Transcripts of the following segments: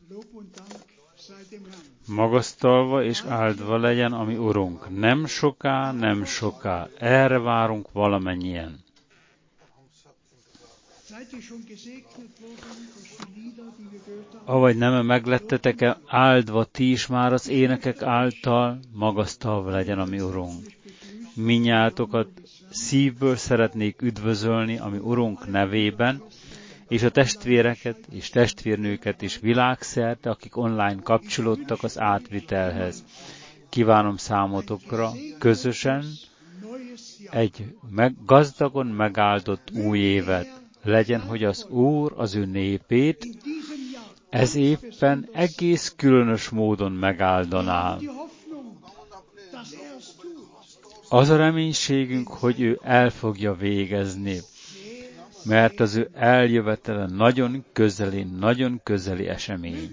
Magasztalva és áldva legyen a mi Urunk. Nem soká, nem soká. Erre várunk valamennyien. Avagy nem meglettetek áldva ti is már az énekek által, magasztalva legyen a mi Urunk. Minnyátokat szívből szeretnék üdvözölni a mi Urunk nevében, és a testvéreket és testvérnőket is világszerte, akik online kapcsolódtak az átvitelhez. Kívánom számotokra közösen egy gazdagon megáldott új évet. Legyen, hogy az Úr az ő népét ez évben egész különös módon megáldaná. Az a reménységünk, hogy ő el fogja végezni, mert az ő eljövetele nagyon közeli esemény.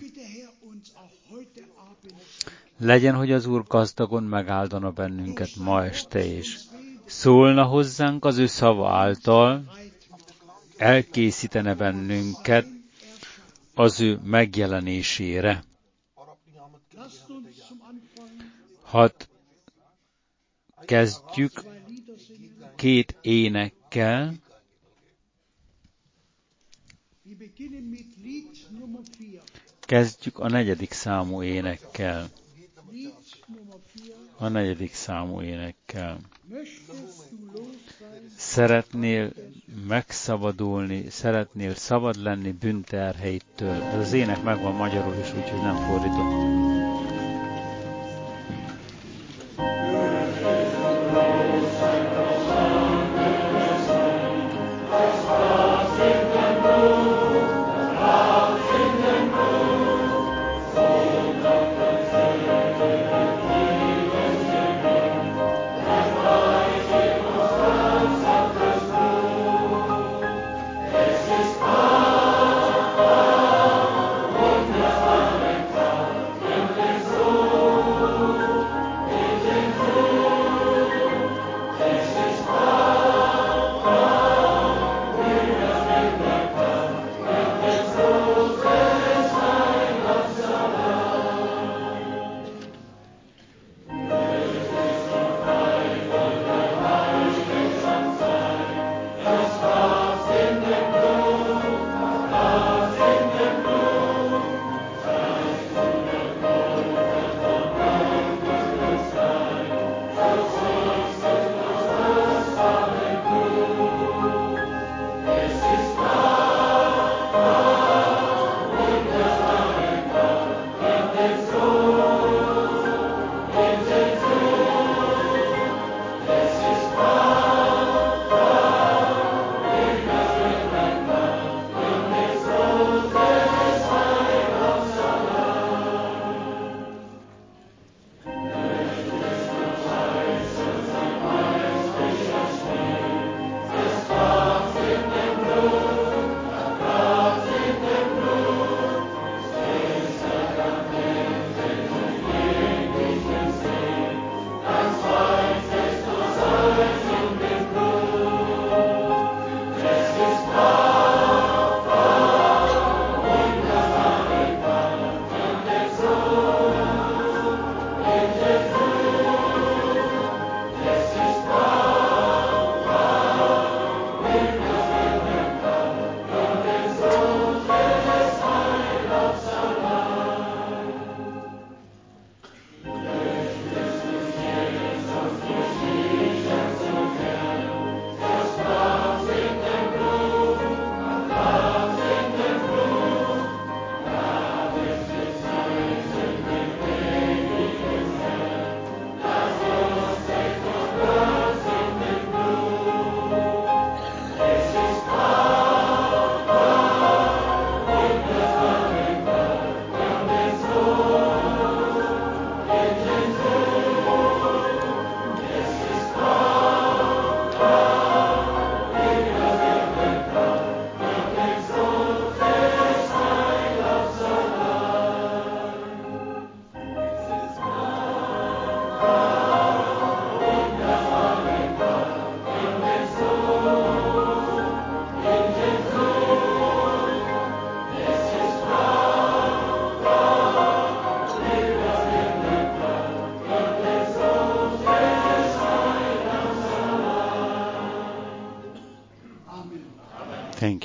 Legyen, hogy az Úr gazdagon megáldana bennünket ma este is. Szólna hozzánk az ő szava által, elkészítene bennünket az ő megjelenésére. Hadd kezdjük 2 énekkel. Kezdjük a 4. számú énekkel. Szeretnél megszabadulni, szeretnél szabad lenni bűnterheitől. Ez az ének megvan magyarul is, úgyhogy nem fordítom.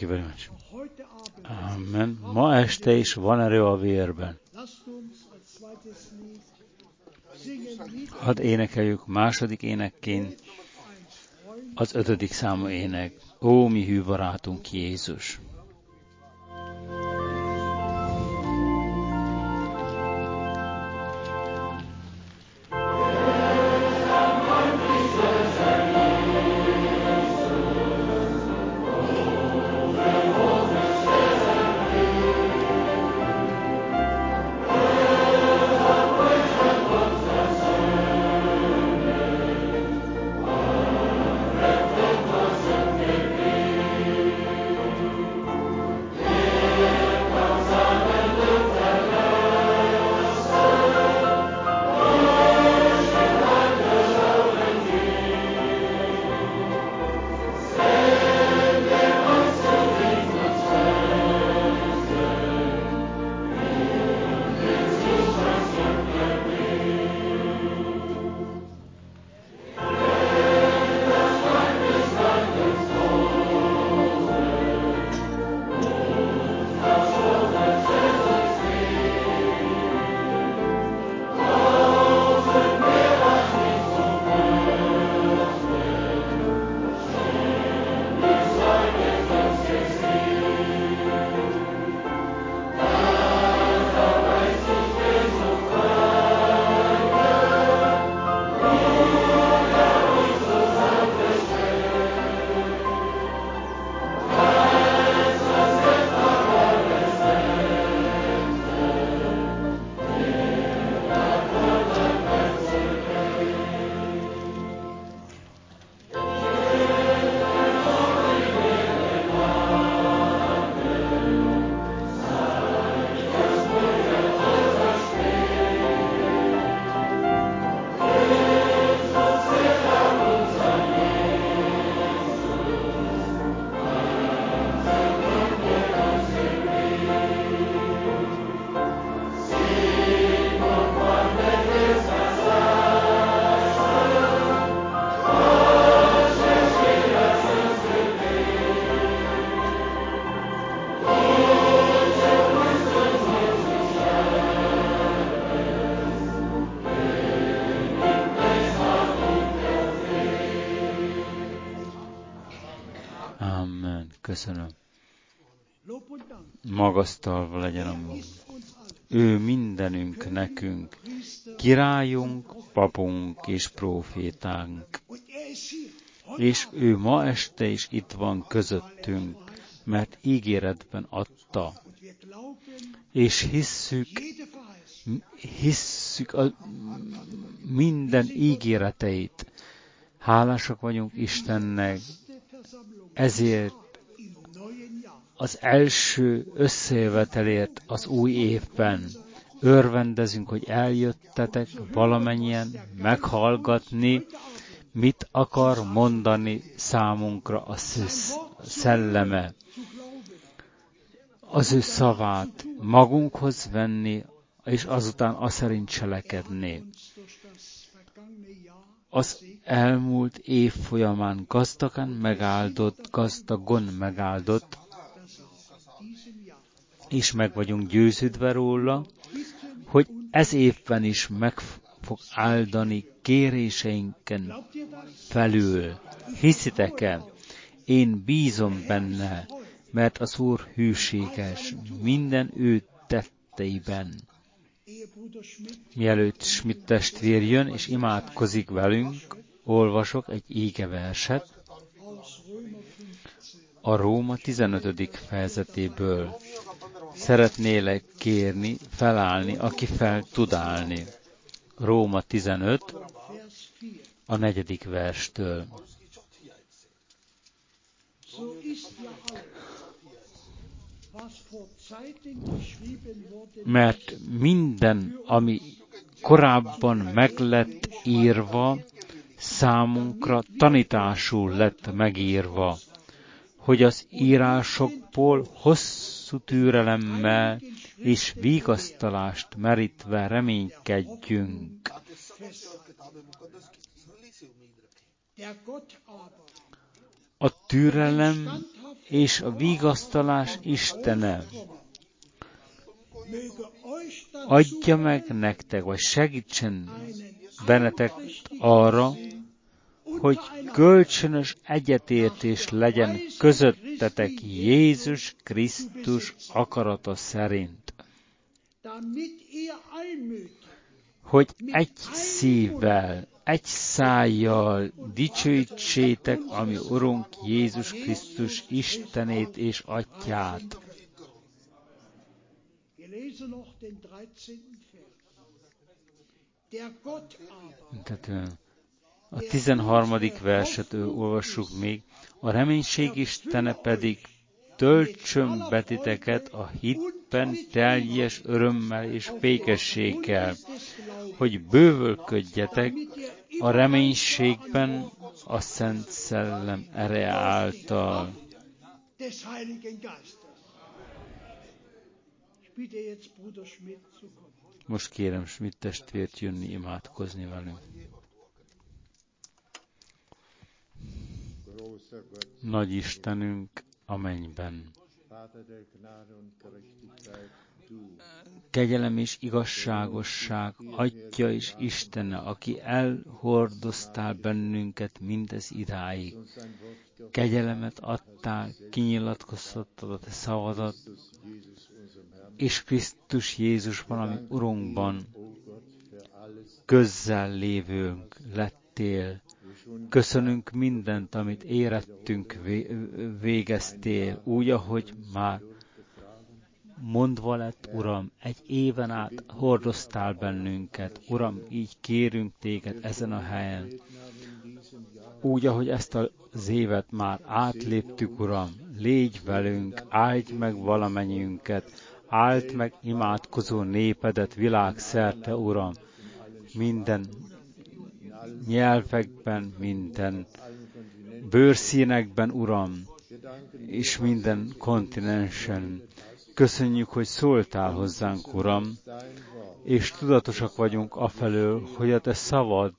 very much. Amen. Ma este is van erő a vérben. Hadd énekeljük második énekként az 5. számú ének. Ó, mi hű barátunk Jézus! Köszönöm. Magasztalva legyen a Úr. Ő mindenünk nekünk, királyunk, papunk és prófétánk. És ő ma este is itt van közöttünk, mert ígéretben adta. És hisszük a minden ígéreteit. Hálásak vagyunk Istennek, ezért az első összejövetelért az új évben. Örvendezünk, hogy eljöttetek valamennyien meghallgatni, mit akar mondani számunkra a szelleme. Az ő szavát magunkhoz venni, és azután azt szerint cselekedni. Az elmúlt év folyamán gazdagon megáldott, és meg vagyunk győződve róla, hogy ez évben is meg fog áldani kéréseinken felül. Hiszitek-e? Én bízom benne, mert az Úr hűséges minden ő tetteiben. Mielőtt Schmidt testvér jön és imádkozik velünk, olvasok egy égeverset a Róma 15. fejezetéből. Szeretnélek kérni, felállni, aki fel tud állni. Róma 15, a 4. verstől. Mert minden, ami korábban meg lett írva, számunkra tanításul lett megírva, hogy az írásokból hosszú türelemmel és vigasztalást merítve reménykedjünk. A türelem és a vigasztalás Istene adja meg nektek, vagy segítsen bennetek arra, hogy kölcsönös egyetértés legyen közöttetek Jézus Krisztus akarata szerint. Hogy egy szívvel, egy szájjal dicsőítsétek a mi Urunk Jézus Krisztus Istenét és Atyát. Tehát a 13. verset olvassuk még. A reménység Istene pedig töltsön betiteket a hitben teljes örömmel és békességgel, hogy bővölködjetek a reménységben a Szent Szellem ereje által. Most kérem Schmidt testvért jönni imádkozni velünk. Nagy Istenünk a mennyben, kegyelem és igazságosság Atya és Istene, aki elhordoztál bennünket mindez idáig. Kegyelemet adtál, kinyilatkoztattad a te szavadat, és Krisztus Jézusban, ami Urunkban közzel lévőnk lettél. Köszönünk mindent, amit érettünk végeztél, úgy, ahogy már mondva lett, Uram, egy éven át hordoztál bennünket. Uram, így kérünk téged ezen a helyen. Úgy, ahogy ezt az évet már átléptük, Uram, légy velünk, áldj meg valamennyiünket, áld meg imádkozó népedet világszerte, Uram, minden nyelvekben, minden bőrszínekben, Uram, és minden kontinensen. Köszönjük, hogy szóltál hozzánk, Uram, és tudatosak vagyunk afelől, hogy a te szavad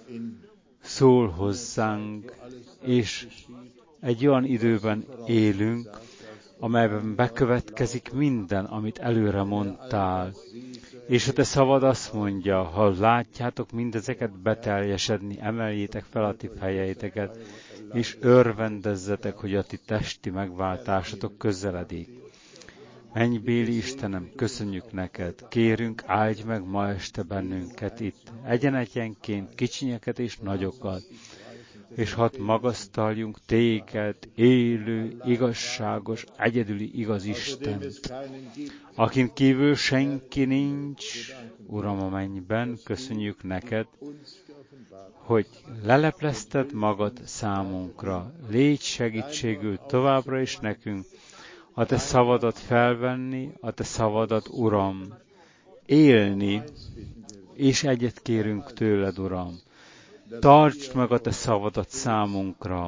szól hozzánk, és egy olyan időben élünk, amelyben bekövetkezik minden, amit előre mondtál. És a te szavad azt mondja, ha látjátok mindezeket beteljesedni, emeljétek fel a ti fejeiteket, és örvendezzetek, hogy a ti testi megváltásatok közeledik. Mennybéli Istenem, köszönjük neked, kérünk, áldj meg ma este bennünket itt, egyenként kicsinyeket és nagyokat, és hadd magasztaljunk téged, élő, igazságos, egyedüli igaz Istent, akin kívül senki nincs. Uram a mennyben, köszönjük neked, hogy leleplezted magad számunkra. Légy segítségül továbbra is nekünk, a te szavadat felvenni, a te szavadat, Uram, élni, és egyet kérünk tőled, Uram. Tartsd meg a te szavadat számunkra,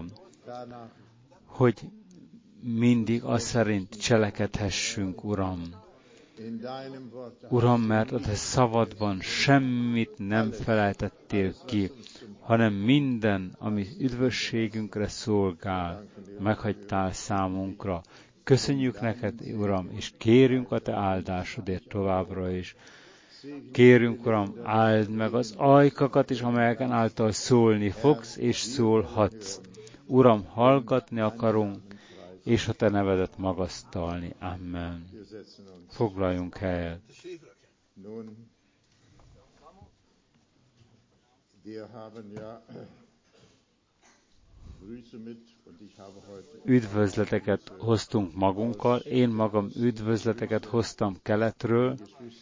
hogy mindig az szerint cselekedhessünk, Uram. Uram, mert a te szavadban semmit nem felejtettél ki, hanem minden, ami üdvösségünkre szolgál, meghagytál számunkra. Köszönjük neked, Uram, és kérünk a te áldásodért továbbra is. Kérünk, Uram, áld meg az ajkakat is, amelyeken által szólni fogsz, és szólhatsz. Uram, hallgatni akarunk, és a te nevedet magasztalni. Amen. Foglaljunk helyet. Üdvözleteket hoztunk magunkkal, én magam üdvözleteket hoztam keletről,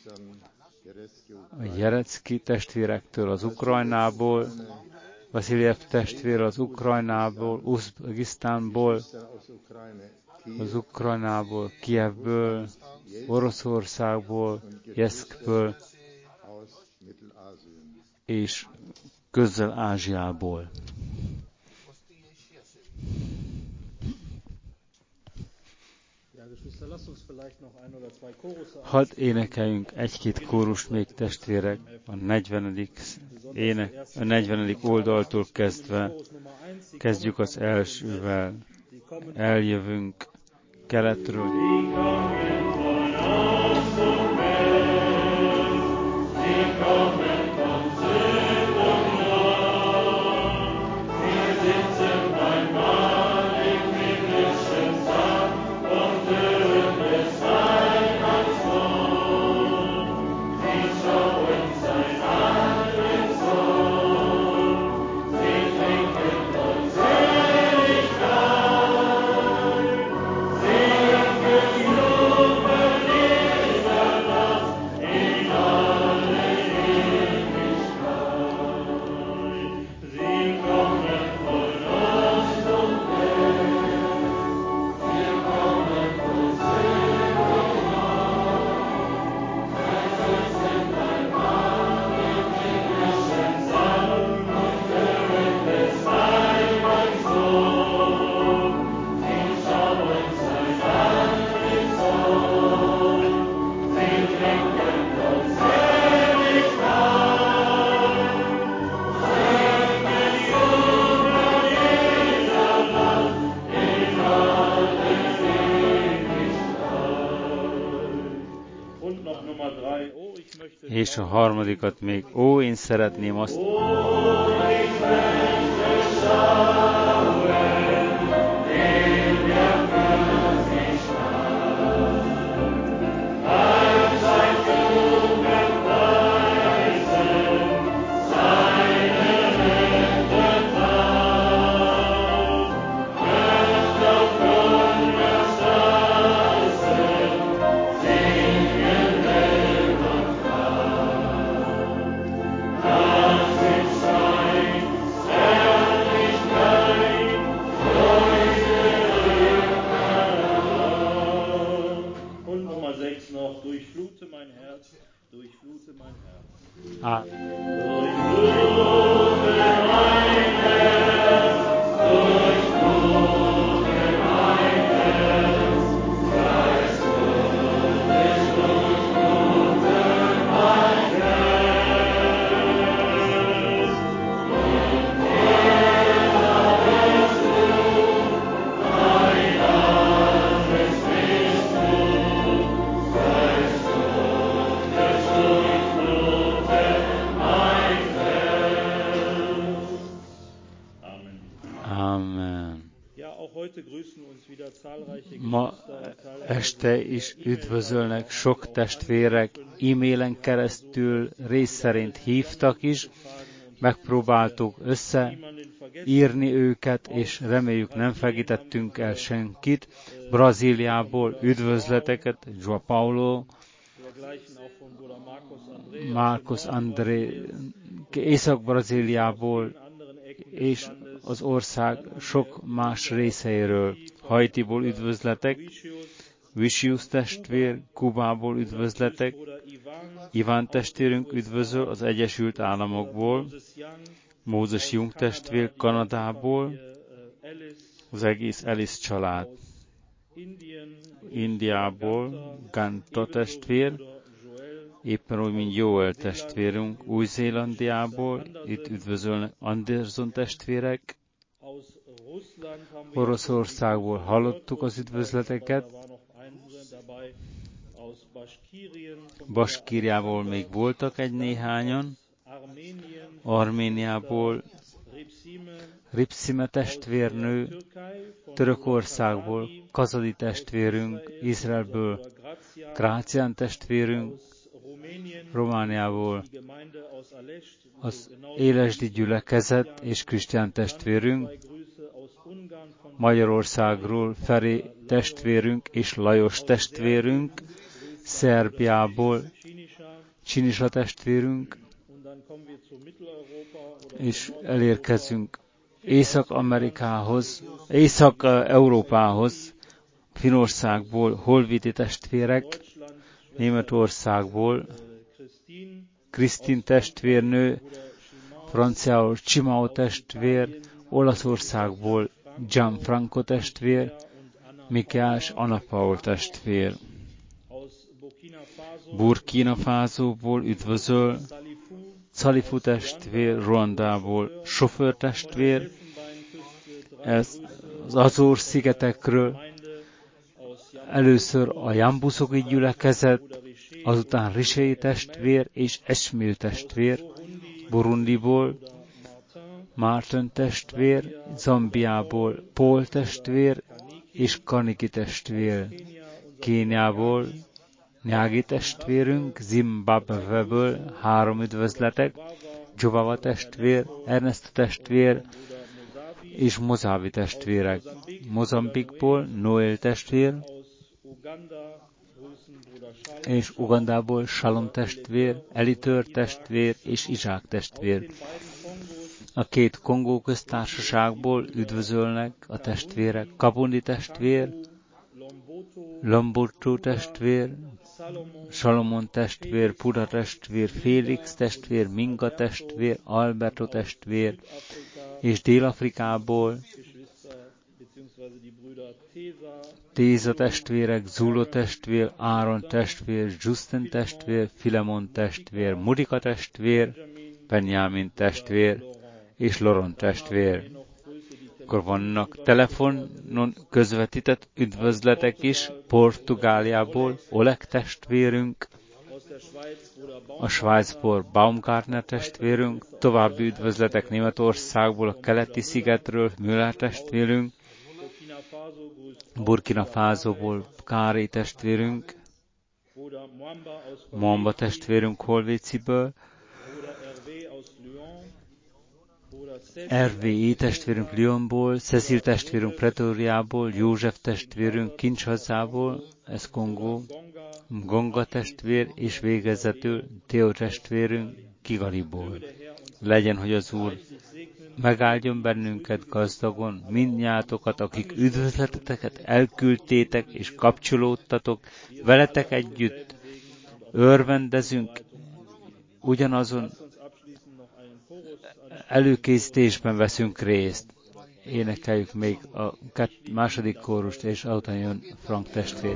a Jerecki testvérektől az Ukrajnából, Vasiljev testvér az Ukrajnából, Uzbekisztánból, az Ukrajnából, Kijevből, Oroszországból, Jeszkből és Közel-Ázsiából. Hadd énekeljünk egy-két kórust még, testvérek, a 40. oldaltól kezdve. Kezdjük az elsővel. Eljövünk keletről. És a harmadikat még, én szeretném azt. Ma este is üdvözölnek sok testvérek, e-mailen keresztül rész szerint hívtak is, megpróbáltuk összeírni őket, és reméljük nem fegítettünk el senkit. Brazíliából üdvözleteket, João Paulo, Marcos André, Észak-Brazíliából, és az ország sok más részeiről. Haitiból üdvözletek, Vicius testvér, Kubából üdvözletek, Iván testvérünk üdvözöl az Egyesült Államokból, Mózes Jung testvér Kanadából, az egész Ellis család, Indiából, Ganta testvér, éppen úgy, mint Joel testvérünk, Új-Zélandiából, itt üdvözölnek Anderson testvérek, Oroszországból hallottuk az üdvözleteket, Baskíriából még voltak néhányan, Arméniából Ripszime testvérnő, Törökországból Kazadi testvérünk, Izraelből Grácián testvérünk, Romániából az Élesdi gyülekezet és Krisztián testvérünk, Magyarországról Feri testvérünk és Lajos testvérünk, Szerbiából Csinisa testvérünk, és elérkezünk Észak-Európához, Finnországból Holviti testvérek, Németországból Krisztin testvérnő, franciául Csimao testvér, Olaszországból Gianfranco testvér, Mikáás Anna Paul testvér. Burkina Fasóból üdvözöl, Szalifu testvér, Ruandából Sofőr testvér, ez az Azór-szigetekről, először a Jambuszoki gyülekezet, azután Risei testvér és Esmil testvér, Burundiból Martin testvér, Zambiából Paul testvér és Kaniki testvér, Kéniából Nyági testvérünk, Zimbabweből 3 üdvözletek, Jovava testvér, Ernest testvér és Mozávi testvérek, Mozambikból Noel testvér, és Ugandából Shalom testvér, Elitör testvér és Izsák testvér. A 2 Kongó köztársaságból üdvözölnek a testvérek, Kabundi testvér, Lombotu testvér, Salomon testvér, Puda testvér, Félix testvér, Minga testvér, Alberto testvér, és Dél-Afrikából Téza testvérek, Zulo testvér, Áron testvér, Justin testvér, Filemon testvér, Mudika testvér, Benjamin testvér és Loron testvér. Akkor vannak telefonon közvetített üdvözletek is, Portugáliából Oleg testvérünk, a Svájcból Baumgartner testvérünk, további üdvözletek Németországból, a keleti szigetről Müller testvérünk, Burkina Fasoból Kári testvérünk, Mwamba testvérünk Holvéciből, RVI testvérünk Lyonból, Cecil testvérünk Pretóriából, József testvérünk Kinshaszából, ez Kongó, Gonga testvér és végezetül Theo testvérünk Kigaliból. Legyen, hogy az Úr megáldjon bennünket gazdagon, mindnyátokat, akik üdvözleteteket elküldtétek és kapcsolódtatok, veletek együtt örvendezünk, ugyanazon előkészítésben veszünk részt. Énekeljük még a második kórust, és utána jön Frank testvér.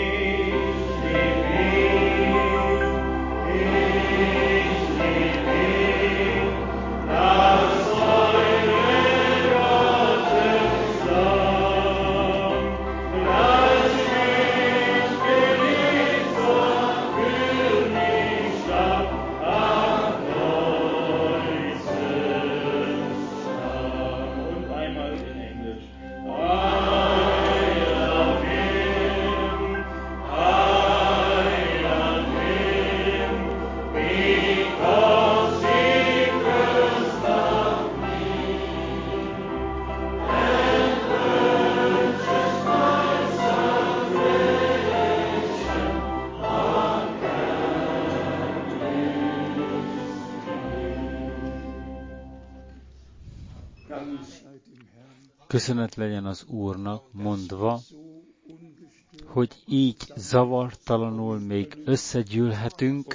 Köszönet legyen az Úrnak, mondva, hogy így zavartalanul még összegyűlhetünk,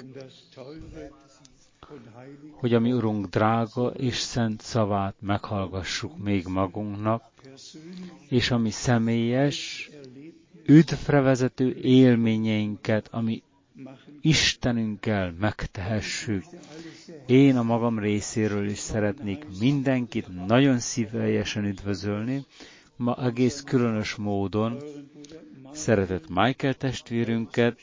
hogy a mi Urunk drága és szent szavát meghallgassuk még magunknak, és ami személyes, üdvre vezető élményeinket, ami Istenünkkel megtehessük. Én a magam részéről is szeretnék mindenkit nagyon szívélyesen üdvözölni. Ma egész különös módon szeretett Michael testvérünket.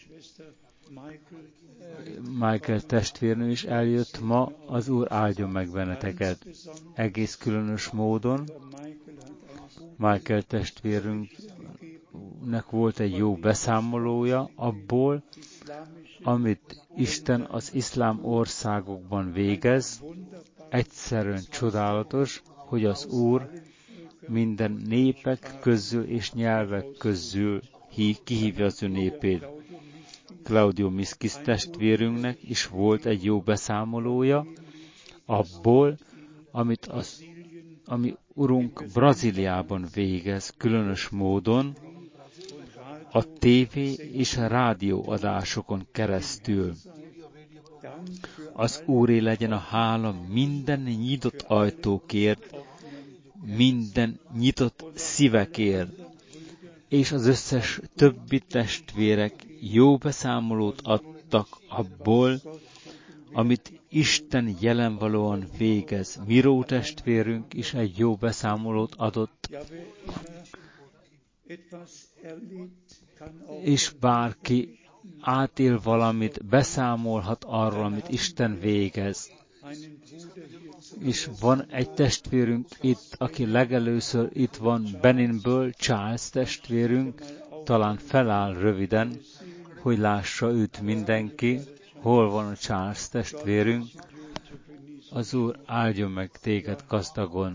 Michael testvérnő is eljött ma, az Úr áldjon meg benneteket. Egész különös módon Michael testvérünknek volt egy jó beszámolója abból, amit Isten az iszlám országokban végez. Egyszerűen csodálatos, hogy az Úr minden népek közül és nyelvek közül kihívja az ő népét. Claudio Miskis testvérünknek is volt egy jó beszámolója abból, ami Urunk Brazíliában végez, különös módon a TV és a rádióadásokon keresztül. Az Úré legyen a hála minden nyitott ajtókért, minden nyitott szívekért, és az összes többi testvérek jó beszámolót adtak abból, amit Isten jelenvalóan végez. Miró testvérünk is egy jó beszámolót adott és bárki átél valamit, beszámolhat arról, amit Isten végez. És van egy testvérünk itt, aki legelőször itt van Beninből, Charles testvérünk, talán feláll röviden, hogy lássa őt mindenki. Hol van a Charles testvérünk? Az Úr áldjon meg téged gazdagon.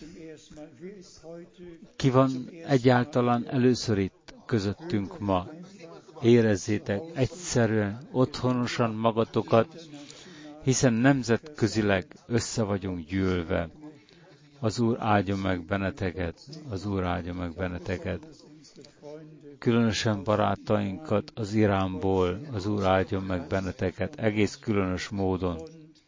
Ki van egyáltalán először itt közöttünk ma? Érezzétek egyszerűen, otthonosan magatokat, hiszen nemzetközileg össze vagyunk gyűlve. Az Úr áldjon meg benneteket, az Úr áldjon meg benneteket. Különösen barátainkat az Iránból, az Úr áldjon meg benneteket, egész különös módon.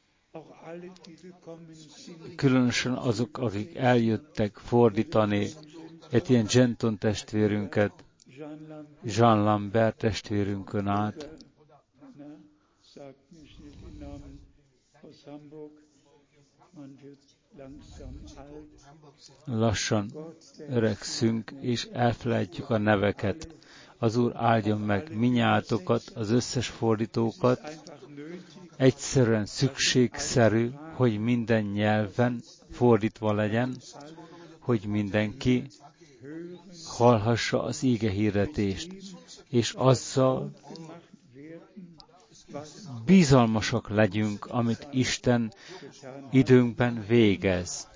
Különösen azok, akik eljöttek fordítani Etienne Genton testvérünket, Jean Lambert testvérünkön át, lassan öregszünk, és elfelejtjük a neveket. Az Úr áldjon meg minnyátokat, az összes fordítókat. Egyszerűen szükségszerű, hogy minden nyelven fordítva legyen, hogy mindenki hallhassa az íge hirdetést, és azzal bizalmasak legyünk, amit Isten időnkben végez.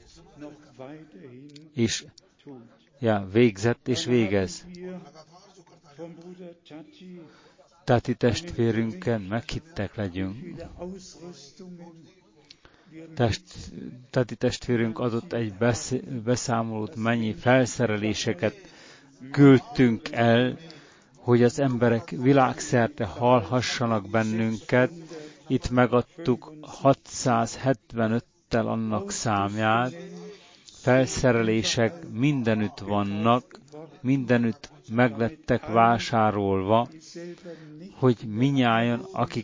És végzett és végez. Tati testvérünken meghittek legyünk. Tati testvérünk adott egy beszámolót, mennyi felszereléseket küldtünk el, hogy az emberek világszerte hallhassanak bennünket. Itt megadtuk 675-tel annak számját. Felszerelések mindenütt vannak, mindenütt meglettek vásárolva, hogy minnyájan,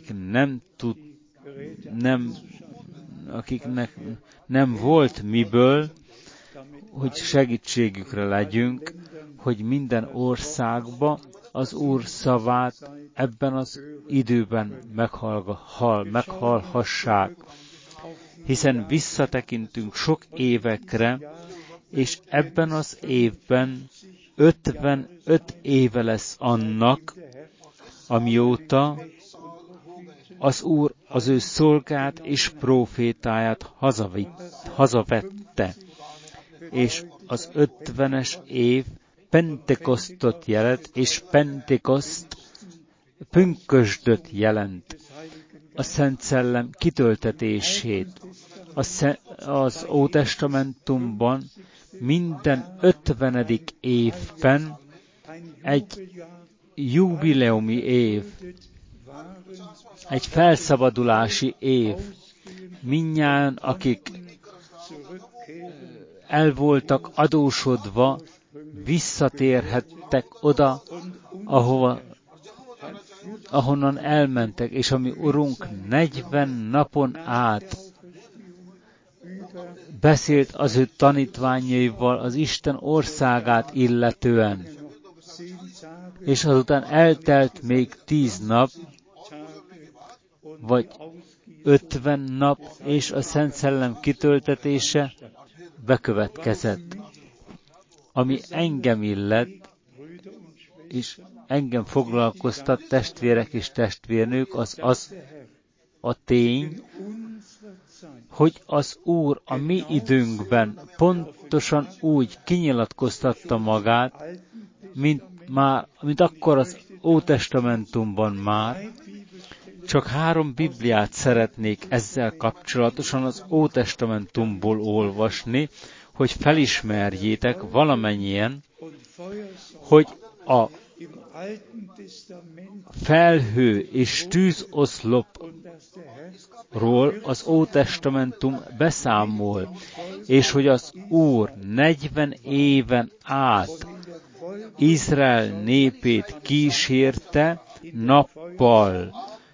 akiknek nem volt miből, hogy segítségükre legyünk, hogy minden országba az Úr szavát ebben az időben meghallhassák. Hiszen visszatekintünk sok évekre, és ebben az évben 55 éve lesz annak, amióta az Úr az ő szolgát és prófétáját hazavette. És az 50-es év Pentekosztot jelent, és Pentekoszt pünkösdöt jelent. A Szent Szellem kitöltetését. Az Ótestamentumban minden 50. évben egy jubileumi év, egy felszabadulási év. Mindnyájan, akik el voltak adósodva, visszatérhettek oda, ahonnan elmentek, és ami Urunk 40 napon át beszélt az ő tanítványaival az Isten országát illetően. És azután eltelt még 10 nap, vagy 50 nap, és a Szent Szellem kitöltetése bekövetkezett. Ami engem illet, és engem foglalkoztat, testvérek és testvérnők, az a tény, hogy az Úr a mi időnkben pontosan úgy kinyilatkoztatta magát, mint akkor az Ótestamentumban már. Csak 3 Bibliát szeretnék ezzel kapcsolatosan az Ótestamentumból olvasni, hogy felismerjétek valamennyien, hogy a felhő és tűzoszlopról az Ótestamentum beszámol, és hogy az Úr 40 éven át Izrael népét kísérte nappal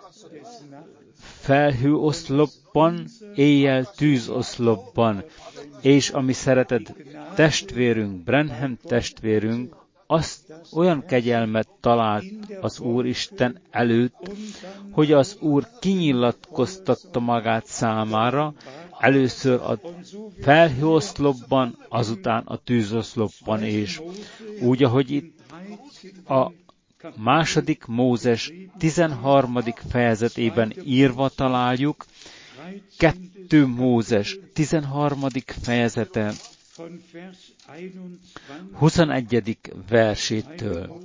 felhőoszlopban, éjjel tűzoszlopban, és ami szeretett testvérünk, Branham testvérünk olyan kegyelmet talált az Úristen előtt, hogy az Úr kinyilatkoztatta magát számára, először a felhőoszlopban, azután a tűzoszlopban is. Úgy, ahogy itt a második Mózes 13. fejezetében írva találjuk, 2 Mózes 13. fejezete 21. versétől.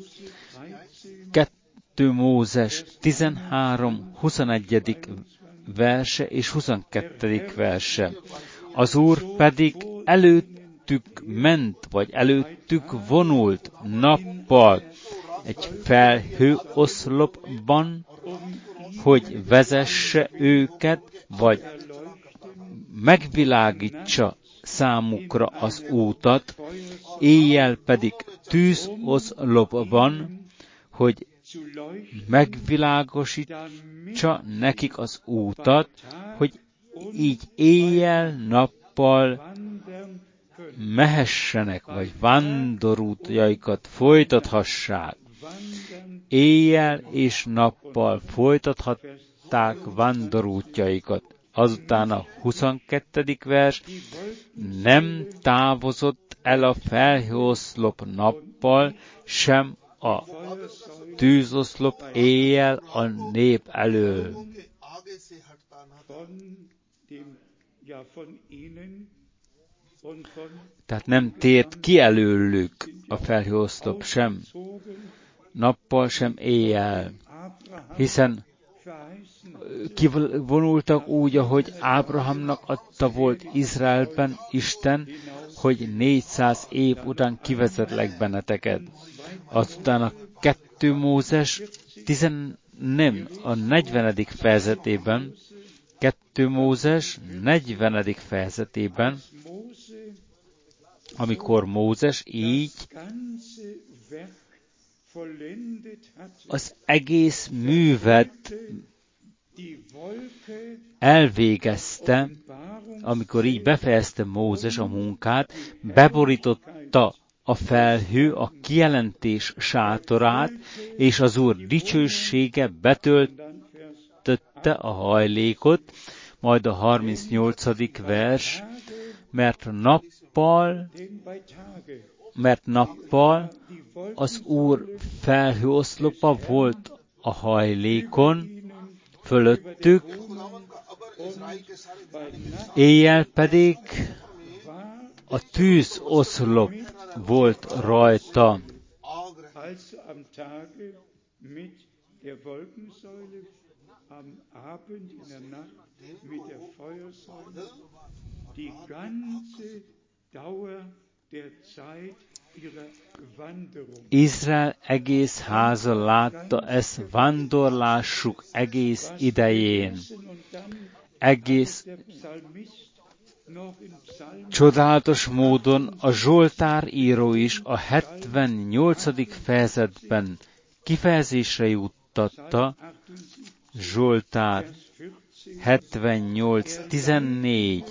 2 Mózes 13. 21. verse és 22. verse. Az Úr pedig előttük ment, vagy előttük vonult nappal egy felhőoszlopban, hogy vezesse őket, vagy megvilágítsa számukra az útat, éjjel pedig tűzoszlopban, hogy megvilágosítsa nekik az útat, hogy így éjjel-nappal mehessenek, vagy vándorútjaikat folytathassák. Éjjel és nappal folytathatták vándorútjaikat. Azután a 22. vers, nem távozott el a felhőoszlop nappal, sem a tűzoszlop éjjel a nép elől. Tehát nem tért ki előlük a felhőoszlop sem nappal, sem éjjel, hiszen kivonultak úgy, ahogy Ábrahámnak adta volt Izraelben Isten, hogy 400 év után kivezetlek benneteket. Azután a 2 Mózes a 40. fejezetében, 2 Mózes 40. fejezetében, amikor Mózes így az egész művet elvégezte, amikor így befejezte Mózes a munkát, beborította a felhő a kijelentés sátorát, és az Úr dicsősége betöltötte a hajlékot, majd a 38. vers, mert nappal az Úr felhőoszlopa volt a hajlékon fölöttük, éjjel pedig a tűzoszlop volt rajta. Izrael egész háza látta ezt vándorlásuk egész idején. Egész csodálatos módon a Zsoltár író is a 78. fejezetben kifejezésre juttatta, Zsoltár 78:14.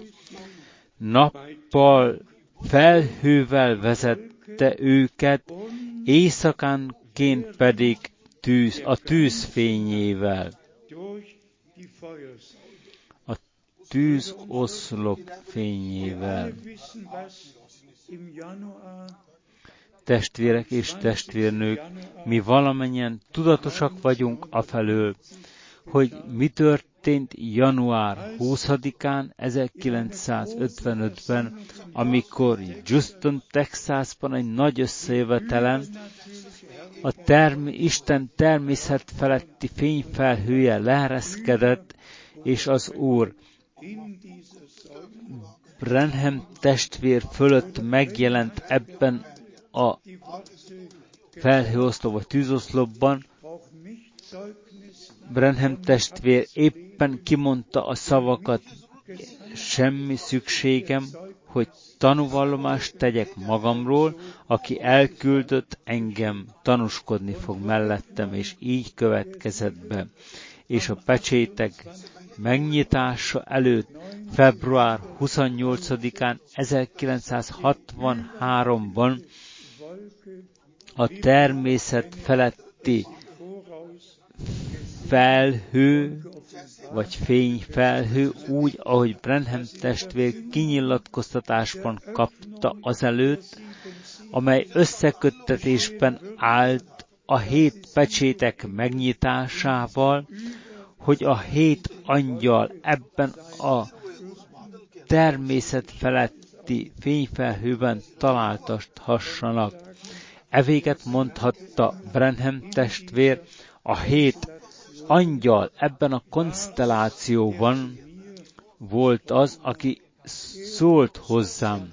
Nappal felhővel vezette őket, éjszakánként pedig a tűz fényével. A tűzoszlop fényével. Testvérek és testvérnők, mi valamennyien tudatosak vagyunk afelől, hogy mi történt január 20-án 1955-ben, amikor Houston, Texasban egy nagy összejövetelen Isten természet feletti fényfelhője leereszkedett, és az Úr Branham testvér fölött megjelent ebben a felhőoszlop vagy tűzoszlopban. Branham testvér éppen kimondta a szavakat, semmi szükségem, hogy tanúvallomást tegyek magamról, aki elküldött engem, tanúskodni fog mellettem, és így következett be. És a pecsétek megnyitása előtt, február 28-án 1963-ban a természet feletti felhő, vagy fényfelhő, úgy, ahogy Branham testvér kinyilatkoztatásban kapta azelőtt, amely összeköttetésben állt a 7 pecsétek megnyitásával, hogy a 7 angyal ebben a természet feletti fényfelhőben találtassanak. Evéget mondhatta Branham testvér, a 7 angyal ebben a konstellációban volt az, aki szólt hozzám.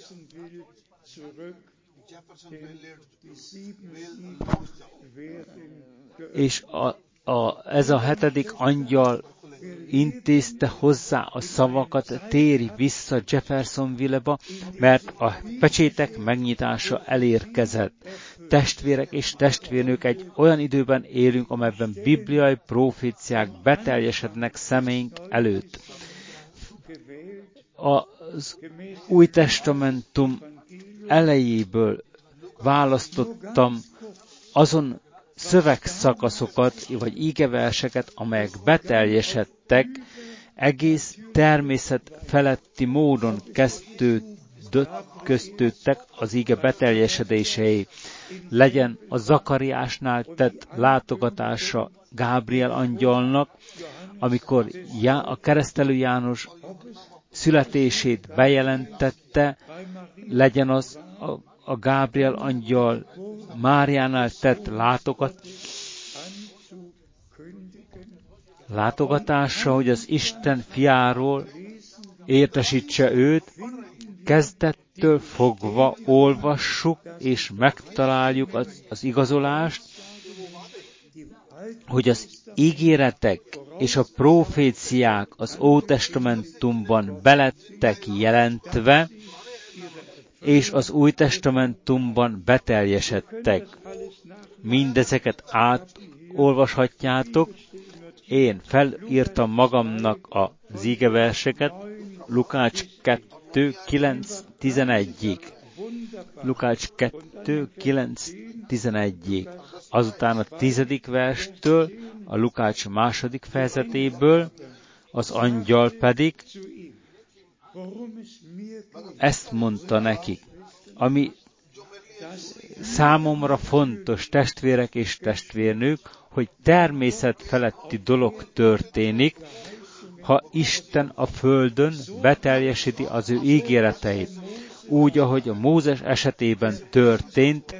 És ez a 7. angyal intézte hozzá a szavakat, térj vissza Jeffersonville-ba, mert a pecsétek megnyitása elérkezett. Testvérek és testvérnők, egy olyan időben élünk, amelyben bibliai proféciák beteljesednek szemeink előtt. Az Új Testamentum elejéből választottam azon szövegszakaszokat, vagy ígeverseket, amelyek beteljesedtek, egész természet feletti módon köztődtek az íge beteljesedései. Legyen a Zakariásnál tett látogatása Gábriel angyalnak, amikor a keresztelő János születését bejelentette, legyen az a Gábriel angyal Máriánál tett látogatása, hogy az Isten fiáról értesítse őt, kezdettől fogva olvassuk és megtaláljuk az igazolást, hogy az ígéretek és a proféciák az Ótestamentumban belettek jelentve, és az Új Testamentumban beteljesedtek. Mindezeket átolvashatjátok. Én felírtam magamnak az ígeverseket, Lukács 2, 9, 11-ig. Lukács 2, 9, 11-ig. Azután a 10. verstől, a Lukács 2. fejezetéből, az angyal pedig ezt mondta nekik, ami számomra fontos, testvérek és testvérnők, hogy természet feletti dolog történik, ha Isten a földön beteljesíti az ő ígéreteit. Úgy, ahogy a Mózes esetében történt,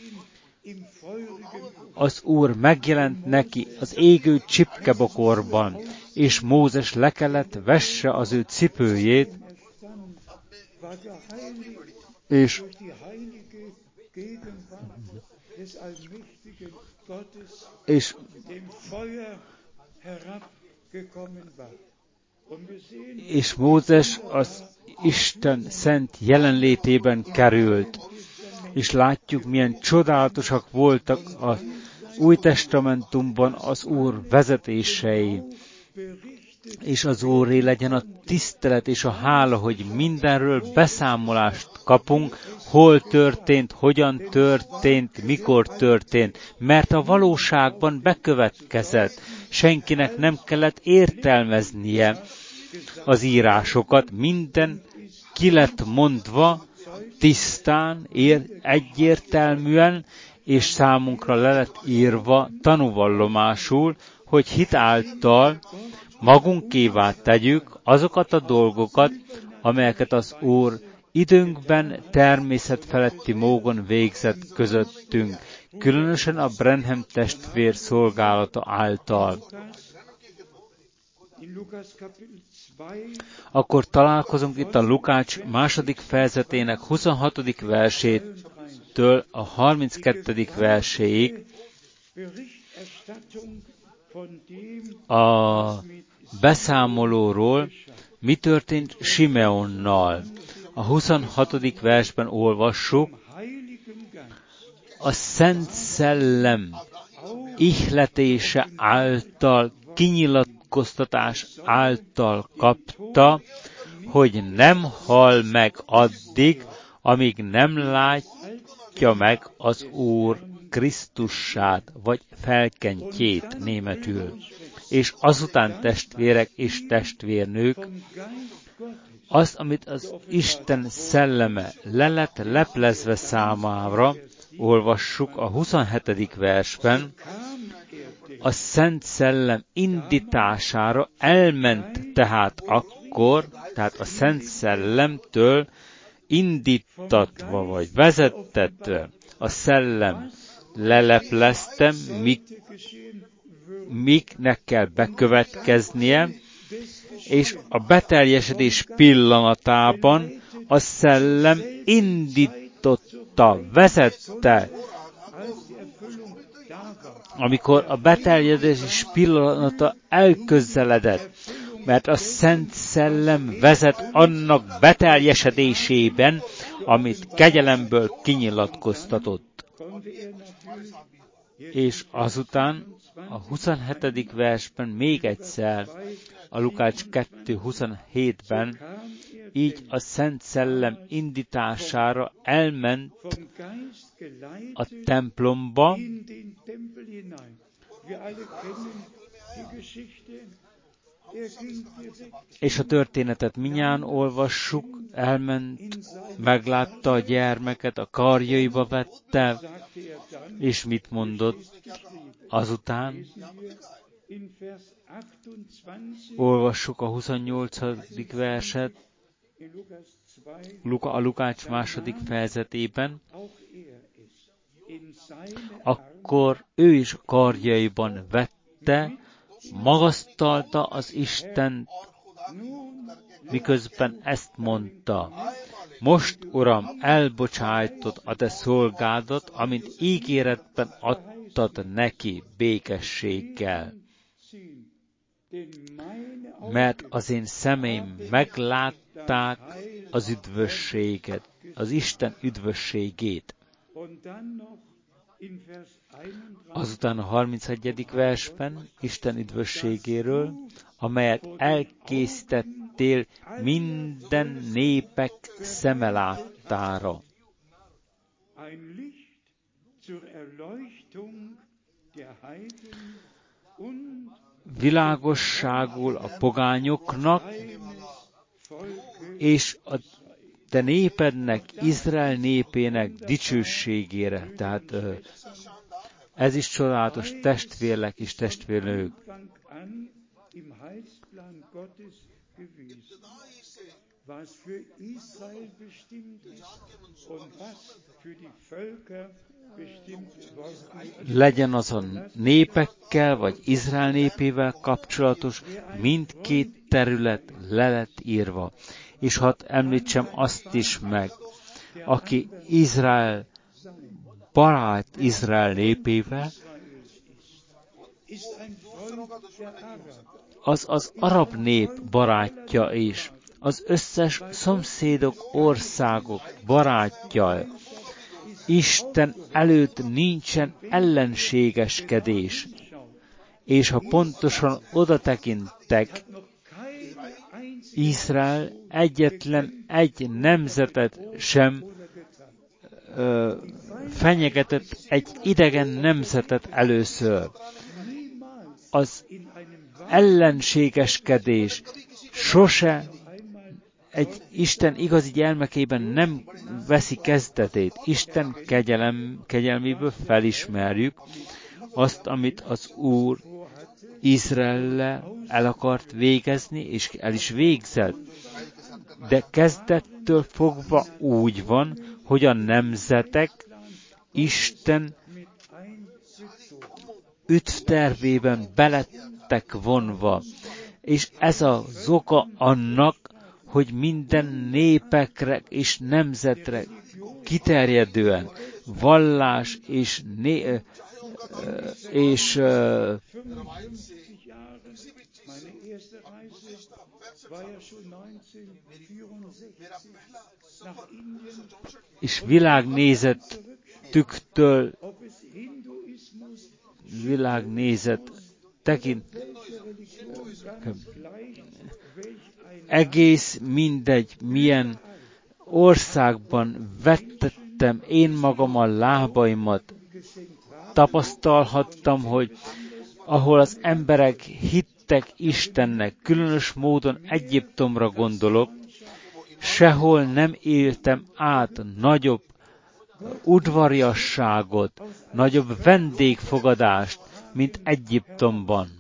az Úr megjelent neki az égő csipkebokorban, és Mózes le kellett vesse az ő cipőjét, és Mózes az Isten szent jelenlétében került. És látjuk, milyen csodálatosak voltak az Új Testamentumban az Úr vezetései. És az Úré legyen a tisztelet és a hála, hogy mindenről beszámolást kapunk, hol történt, hogyan történt, mikor történt, mert a valóságban bekövetkezett. Senkinek nem kellett értelmeznie az írásokat, minden ki lett mondva, tisztán, egyértelműen, és számunkra le lett írva tanúvallomásul, hogy hit által magunkévá tegyük azokat a dolgokat, amelyeket az Úr időnkben természetfeletti módon végzett közöttünk, különösen a Branham testvér szolgálata által. Akkor találkozunk itt a Lukács 2. fejezetének 26. versétől a 32. verséig. A beszámolóról, mi történt Simeonnal. A 26. versben olvassuk, a Szent Szellem ihletése által, kinyilatkoztatás által kapta, hogy nem hal meg addig, amíg nem látja mutatja meg az Úr Krisztussát, vagy felkentjét németül. És azután testvérek és testvérnők, azt, amit az Isten szelleme le lett leplezve számára, olvassuk a 27. versben, a Szent Szellem indítására elment tehát akkor, tehát a Szent Szellemtől indítatva vagy vezettetve a Szellem leleplezte, miknek kell bekövetkeznie, és a beteljesedés pillanatában a Szellem indította, vezette, amikor a beteljesedés pillanata elközeledett, mert a Szent Szellem vezet annak beteljesedésében, amit kegyelemből kinyilatkoztatott. És azután a 27. versben még egyszer, a Lukács 2.27-ben, így a Szent Szellem indítására elment a templomba, és a történetet mindjárt olvassuk, elment, meglátta a gyermeket, a karjaiba vette, és mit mondott azután? Olvassuk a 28. verset, a Lukács 2. fejezetében. Akkor ő is karjaiban vette, magasztalta az Istent, miközben ezt mondta: most, Uram, elbocsájtod a te szolgádat, amint ígéretben adtad neki békességgel. Mert az én szemeim meglátták az üdvösséget, az Isten üdvösségét. Azután a 31. versben Isten üdvösségéről, amelyet elkészítettél minden népek szeme láttára. Világosságul a pogányoknak, és a te népednek, Izrael népének dicsőségére. Tehát ez is csodálatos, testvérek és testvérnők. Legyen azon népekkel, vagy Izrael népével kapcsolatos, mindkét terület le lett írva. És hadd említsem azt is meg, aki Izrael barát Izrael népével, az arab nép barátja is, az összes szomszédok, országok barátja. Isten előtt nincsen ellenségeskedés, és ha pontosan oda tekintek, Izrael egyetlen egy nemzetet sem fenyegetett, egy idegen nemzetet először. Az ellenségeskedés sose egy Isten igazi gyermekében nem veszi kezdetét. Isten kegyelméből felismerjük azt, amit az Úr Izraellel el akart végezni, és el is végzett. De kezdettől fogva úgy van, hogy a nemzetek Isten üdvtervében belettek vonva. És ez az oka annak, hogy minden népekre és nemzetre kiterjedően vallás és világnézet tekint egész mindegy, milyen országban vettem én magam a lábaimat. Tapasztalhattam, hogy ahol az emberek hittek Istennek, különös módon Egyiptomra gondolok, sehol nem éltem át nagyobb udvariasságot, nagyobb vendégfogadást, mint Egyiptomban.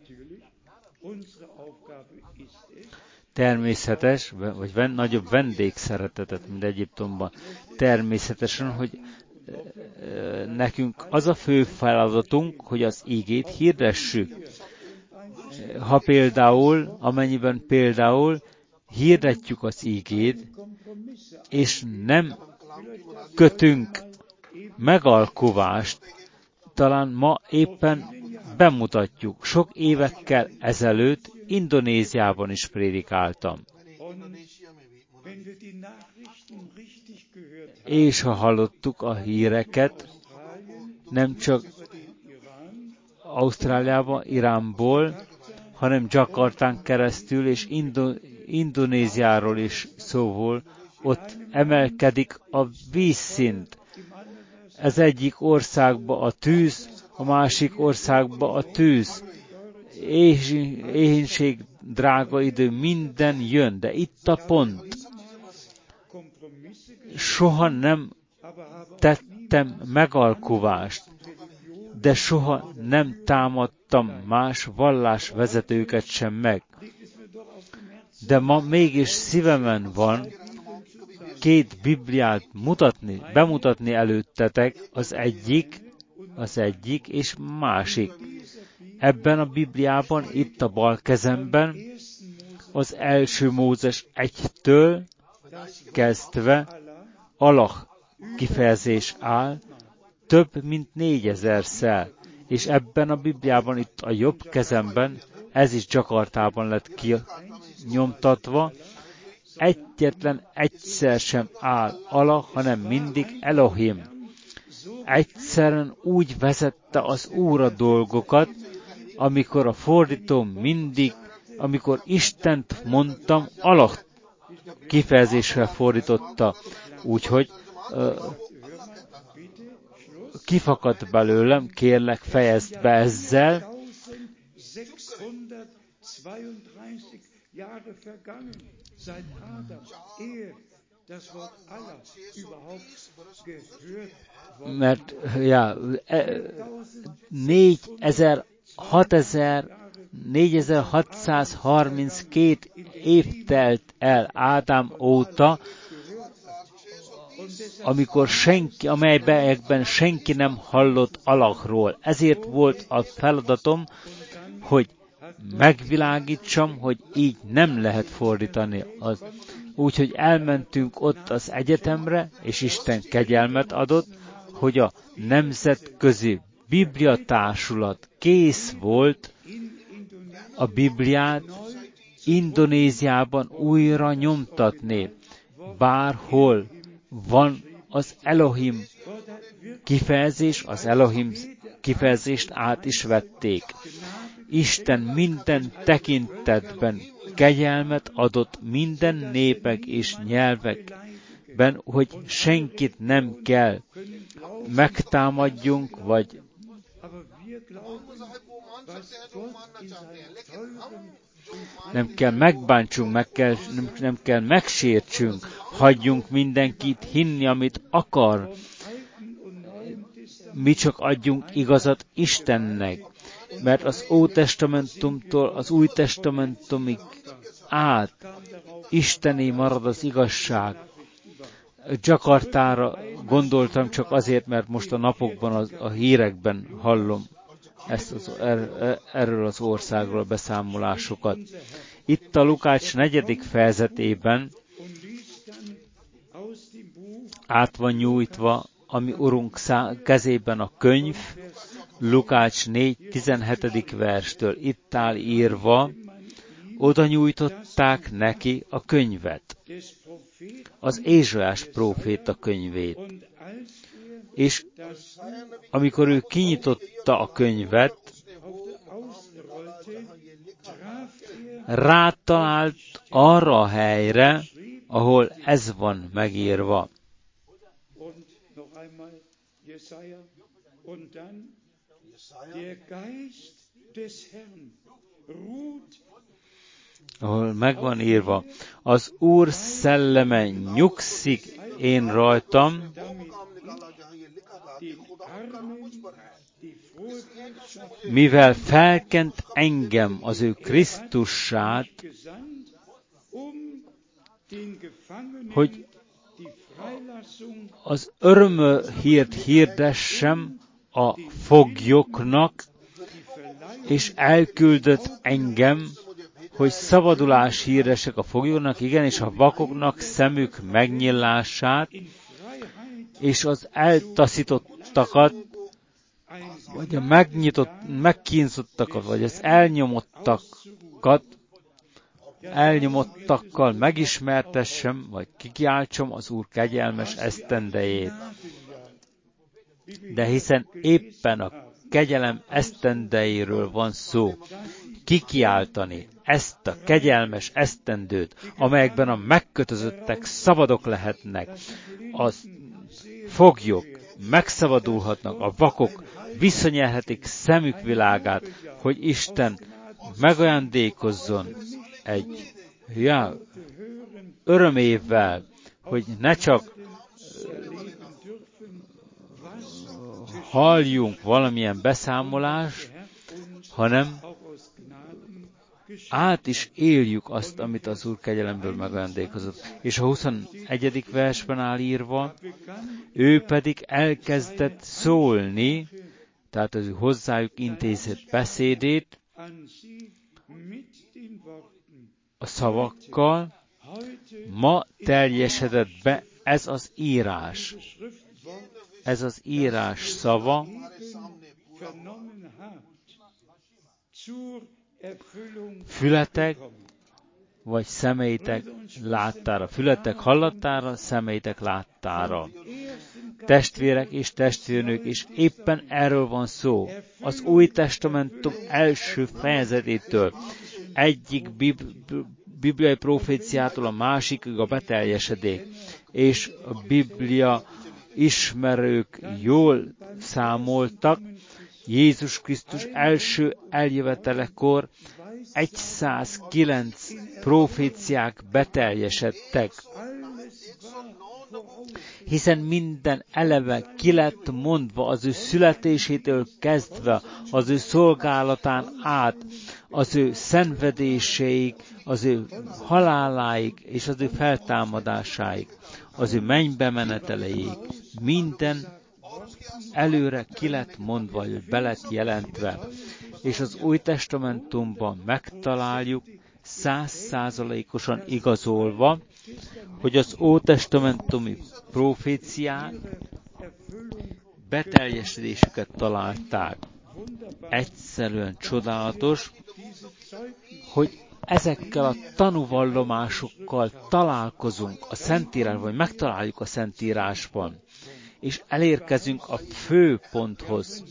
Természetes, vagy nagyobb vendégszeretetet, mint Egyiptomban. Természetesen, hogy nekünk az a fő feladatunk, hogy az igét hirdessük. Ha például, amennyiben például hirdetjük az igét, és nem kötünk megalkuvást, talán ma éppen bemutatjuk. Sok évekkel ezelőtt Indonéziában is prédikáltam. És ha hallottuk a híreket, nem csak Ausztráliában, Iránból, hanem Jakartán keresztül és Indonéziáról is szó volt, ott emelkedik a vízszint. Ez egyik országba a tűz, a másik országba a tűz. Éhínség, drága idő, minden jön, de itt a pont. Soha nem tettem megalkuvást, de soha nem támadtam más vallásvezetőket sem meg. De ma mégis szívemen van két Bibliát bemutatni előttetek, az egyik és másik. Ebben a Bibliában, itt a bal kezemben, az első Mózes 1-től kezdve Allah kifejezés áll, több mint 4000-szer. És ebben a Bibliában, itt a jobb kezemben, ez is Jakartában lett kinyomtatva, egyetlen egyszer sem áll Allah, hanem mindig Elohim. Egyszerűen úgy vezette az Úr a dolgokat, amikor a fordító mindig, amikor Istent mondtam, Allah kifejezésre fordította. Úgyhogy kifakadt belőlem, kérlek fejezd be ezzel. Mert 4632 év telt el Ádám óta, amelyben senki nem hallott Allahról. Ezért volt a feladatom, hogy megvilágítsam, hogy így nem lehet fordítani. Úgyhogy elmentünk ott az egyetemre, és Isten kegyelmet adott, hogy a nemzetközi Bibliatársulat kész volt a Bibliát Indonéziában újra nyomtatni. Bárhol van az Elohim kifejezés, az Elohim kifejezést át is vették. Isten minden tekintetben kegyelmet adott minden népek és nyelvekben, hogy senkit nem kell megtámadjunk, vagy nem kell megbántsunk, nem kell megsértsünk, hagyjunk mindenkit hinni, amit akar. Mi csak adjunk igazat Istennek, mert az Ótestamentumtól az Új Testamentumig át Istené marad az igazság. Jakartára gondoltam csak azért, mert most a napokban a hírekben hallom erről az országról beszámolásokat. Itt a Lukács 4. fejezetében át van nyújtva a mi Urunk kezében a könyv, Lukács 4. 17. verstől. Itt áll írva, oda nyújtották neki a könyvet, az Ézsaiás próféta könyvét. És amikor ő kinyitotta a könyvet, rátalált arra a helyre, ahol ez van megírva. ahol megvan írva, az Úr szelleme nyugszik én rajtam, mivel felkent engem az ő Krisztussát, hogy az örömhírt hirdessem a foglyoknak, és elküldött engem, hogy szabadulás hirdessek a foglyoknak, igen, és a vakoknak szemük megnyilását, és az eltaszítottakat, vagy a megkínzottakat, vagy az elnyomottakkal megismertessem, vagy kikiáltsam az Úr kegyelmes esztendejét. De hiszen éppen a kegyelem esztendejéről van szó. Kikiáltani ezt a kegyelmes esztendőt, amelyekben a megkötözöttek szabadok lehetnek, a foglyok megszabadulhatnak, a vakok visszanyerhetik szemük világát, hogy Isten megajándékozzon egy örömével, hogy ne csak halljunk valamilyen beszámolást, hanem át is éljük azt, amit az Úr kegyelemből megajándékozott. És a 21. versben áll írva, ő pedig elkezdett szólni, tehát az ő hozzájuk intézett beszédét a szavakkal, ma teljesedett be ez az írás. Ez az írás szava, fületek vagy szemeitek láttára. Fületek hallattára, szemeitek láttára. Testvérek és testvérnők, és éppen erről van szó. Az Új Testamentum első fejezetétől egyik bibliai proféciától a másikig a beteljesedék, és a Biblia ismerők jól számoltak, Jézus Krisztus első eljövetelekor 109 proféciák beteljesedtek, hiszen minden eleve ki lett mondva az ő születésétől kezdve, az ő szolgálatán át, az ő szenvedéseig, az ő haláláig és az ő feltámadásáig, az ő mennybe meneteleig. Minden előre ki lett mondva, hogy be lett jelentve. És az Új Testamentumban megtaláljuk 100%-osan igazolva, hogy az ótestamentumi proféciák beteljesedésüket találták. Egyszerűen csodálatos, hogy ezekkel a tanúvallomásokkal találkozunk a Szentírásban, vagy megtaláljuk a Szentírásban, és elérkezünk a fő ponthoz.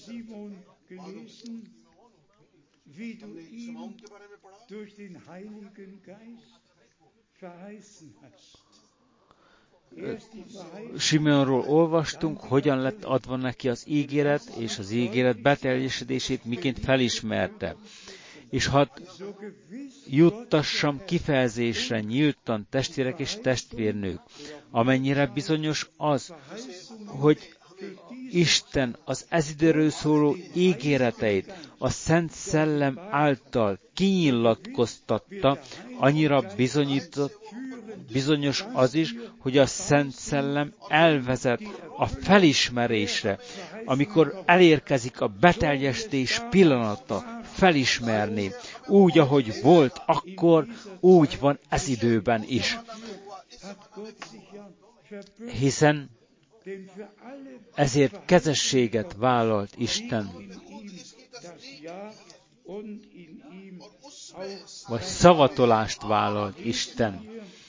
Simeonról olvastunk, hogyan lett adva neki az ígéret, és az ígéret beteljesedését miként felismerte. És hadd juttassam kifejezésre nyíltan, testvérek és testvérnők, amennyire bizonyos az, hogy Isten az ez időről szóló ígéreteit a Szent Szellem által kinyilatkoztatta, annyira bizonyos az is, hogy a Szent Szellem elvezet a felismerésre, amikor elérkezik a beteljesítés pillanata, felismerni. Úgy, ahogy volt akkor, úgy van ez időben is. Hiszen ezért kezességet vállalt Isten, vagy szavatolást vállalt Isten.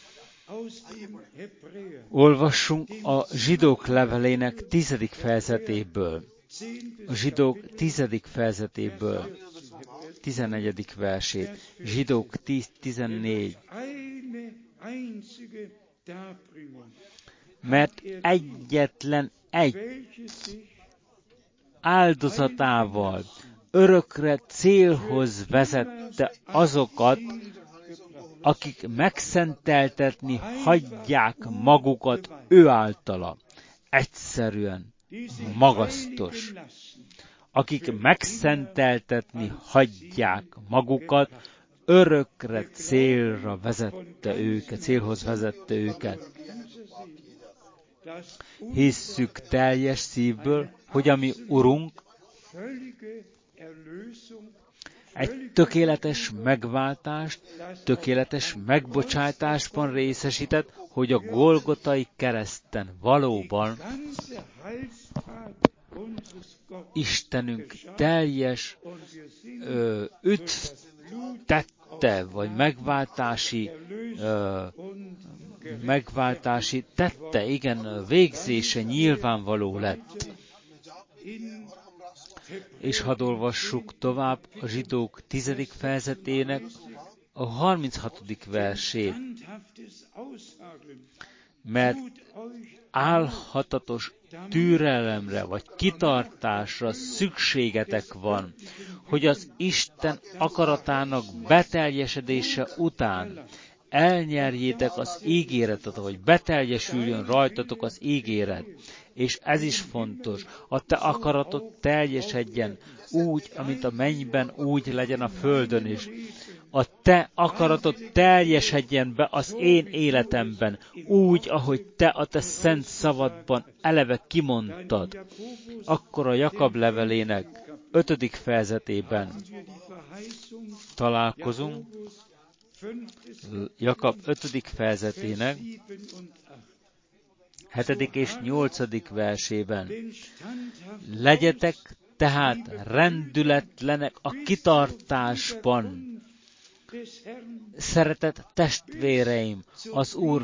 Olvassunk a Zsidók levelének 10. fejezetéből. A Zsidók 10. fejezetéből 14. versét. Zsidók 10:14. Mert egyetlen egy áldozatával örökre célhoz vezette azokat, akik megszenteltetni hagyják magukat ő általa. Egyszerűen magasztos. Akik megszenteltetni hagyják magukat, örökre célhoz vezette őket. Hisszük teljes szívből, hogy a mi Urunk egy tökéletes megváltást, tökéletes megbocsátásban részesített, hogy a Golgotai kereszten valóban Istenünk teljes tette, vagy megváltási tette, igen, végzése nyilvánvaló lett. És hadd olvassuk tovább a Zsidók 10. fejezetének a 36. versét. Mert álhatatos türelemre vagy kitartásra szükségetek van, hogy az Isten akaratának beteljesedése után elnyerjétek az ígéretet, vagy beteljesüljön rajtatok az ígéret. És ez is fontos, a te akaratod teljesedjen úgy, amint a mennyben, úgy legyen a földön is. A te akaratod teljesedjen be az én életemben, úgy, ahogy te a te szent szavadban eleve kimondtad. Akkor a Jakab levelének 5. fejezetében találkozunk, Jakab 5. fejezetének 7. és 8. versében. Legyetek tehát rendületlenek a kitartásban, szeretett testvéreim, az Úr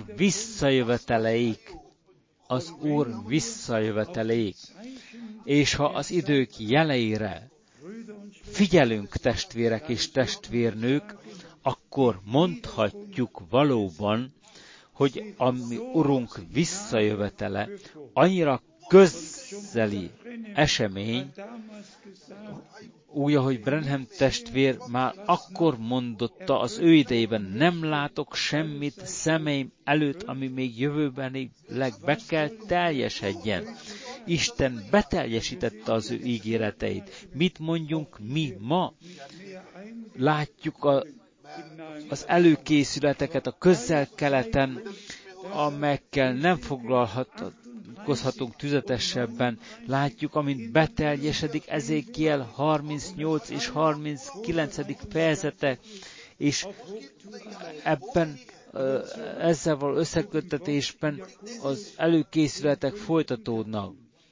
visszajöveteleig, és ha az idők jeleire figyelünk, testvérek és testvérnők, akkor mondhatjuk valóban, hogy a mi Urunk visszajövetele annyira közeli esemény, úgy, ahogy Branham testvér már akkor mondotta az ő idejében, nem látok semmit szemeim előtt, ami még jövőbenileg be kell teljesedjen. Isten beteljesítette az ő ígéreteit. Mit mondjunk mi ma? Látjuk az előkészületeket a közel-keleten, amelyekkel nem foglalkozhatunk tüzetesebben. Látjuk, amint beteljesedik Ezékiel 38 és 39. fejezete, és ebben ezzel való összeköttetésben az előkészületek folytatódnak.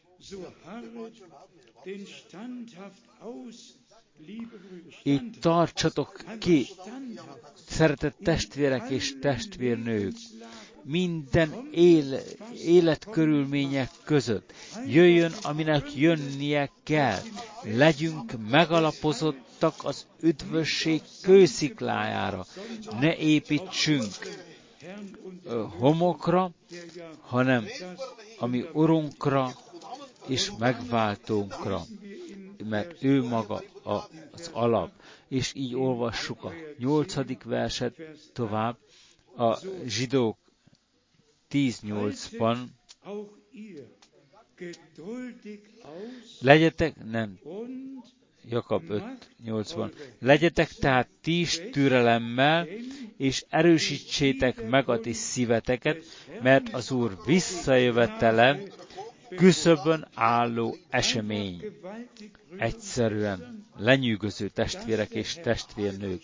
Így tartsatok ki, szeretett testvérek és testvérnők, minden életkörülmények között. Jöjjön, aminek jönnie kell. Legyünk megalapozottak az üdvösség kősziklájára. Ne építsünk homokra, hanem a mi Urunkra és megváltónkra, mert ő maga az alap. És így olvassuk a 8. verset tovább, a Zsidók 10:8-ban. Jakab 5:8-ban. Legyetek tehát ti is türelemmel, és erősítsétek meg a ti szíveteket, mert az Úr visszajövetele küszöbön álló esemény. Egyszerűen lenyűgöző, testvérek és testvérnők,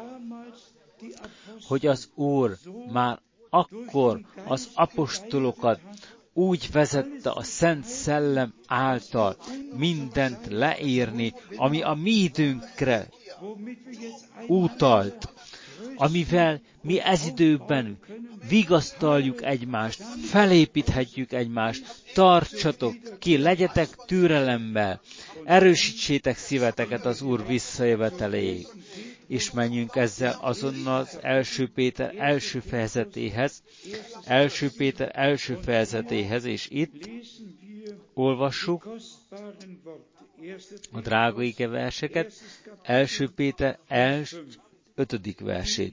hogy az Úr már akkor az apostolokat úgy vezette a Szent Szellem által mindent leírni, ami a mi időnkre utalt, amivel mi ez időben vigasztaljuk egymást, felépíthetjük egymást, tartsatok ki, legyetek türelemmel, erősítsétek szíveteket az Úr visszajöveteléig. És menjünk ezzel azonnal az 1. Péter első fejezetéhez, 1. Péter első fejezetéhez, és itt olvassuk a drága ige verseket, 1. Péter 5. versét.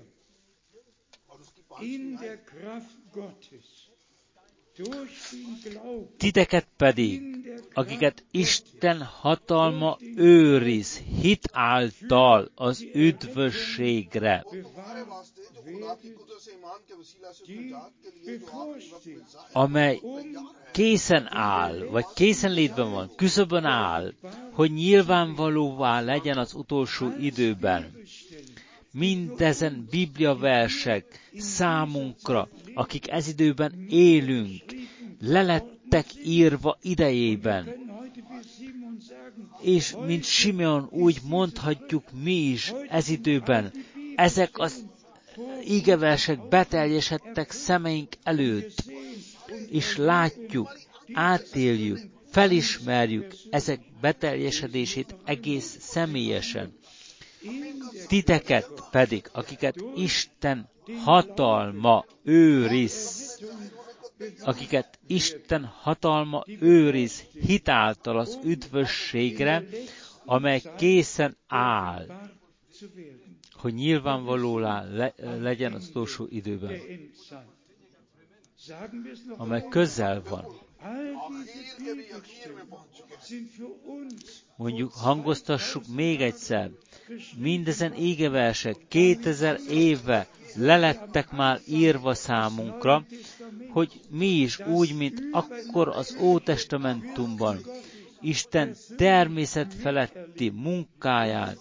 Titeket pedig, akiket Isten hatalma őriz hit által az üdvösségre, amely készen áll, vagy készenlétben van, küszöbön áll, hogy nyilvánvalóvá legyen az utolsó időben. Mindezen Biblia versek számunkra, akik ez időben élünk, lelettek írva idejében. És mint Simeon úgy mondhatjuk mi is ez időben, ezek az ígeversek beteljesedtek szemeink előtt, és látjuk, átéljük, felismerjük ezek beteljesedését egész személyesen. Titeket pedig, akiket Isten hatalma őriz hitáltal az üdvösségre, amely készen áll, hogy nyilvánvalóvá legyen az utolsó időben, amely közel van. Mondjuk, hangoztassuk még egyszer, mindezen ígeversek 2000 éve lelettek már írva számunkra, hogy mi is úgy, mint akkor az Ótestamentumban, Isten természetfeletti munkáját,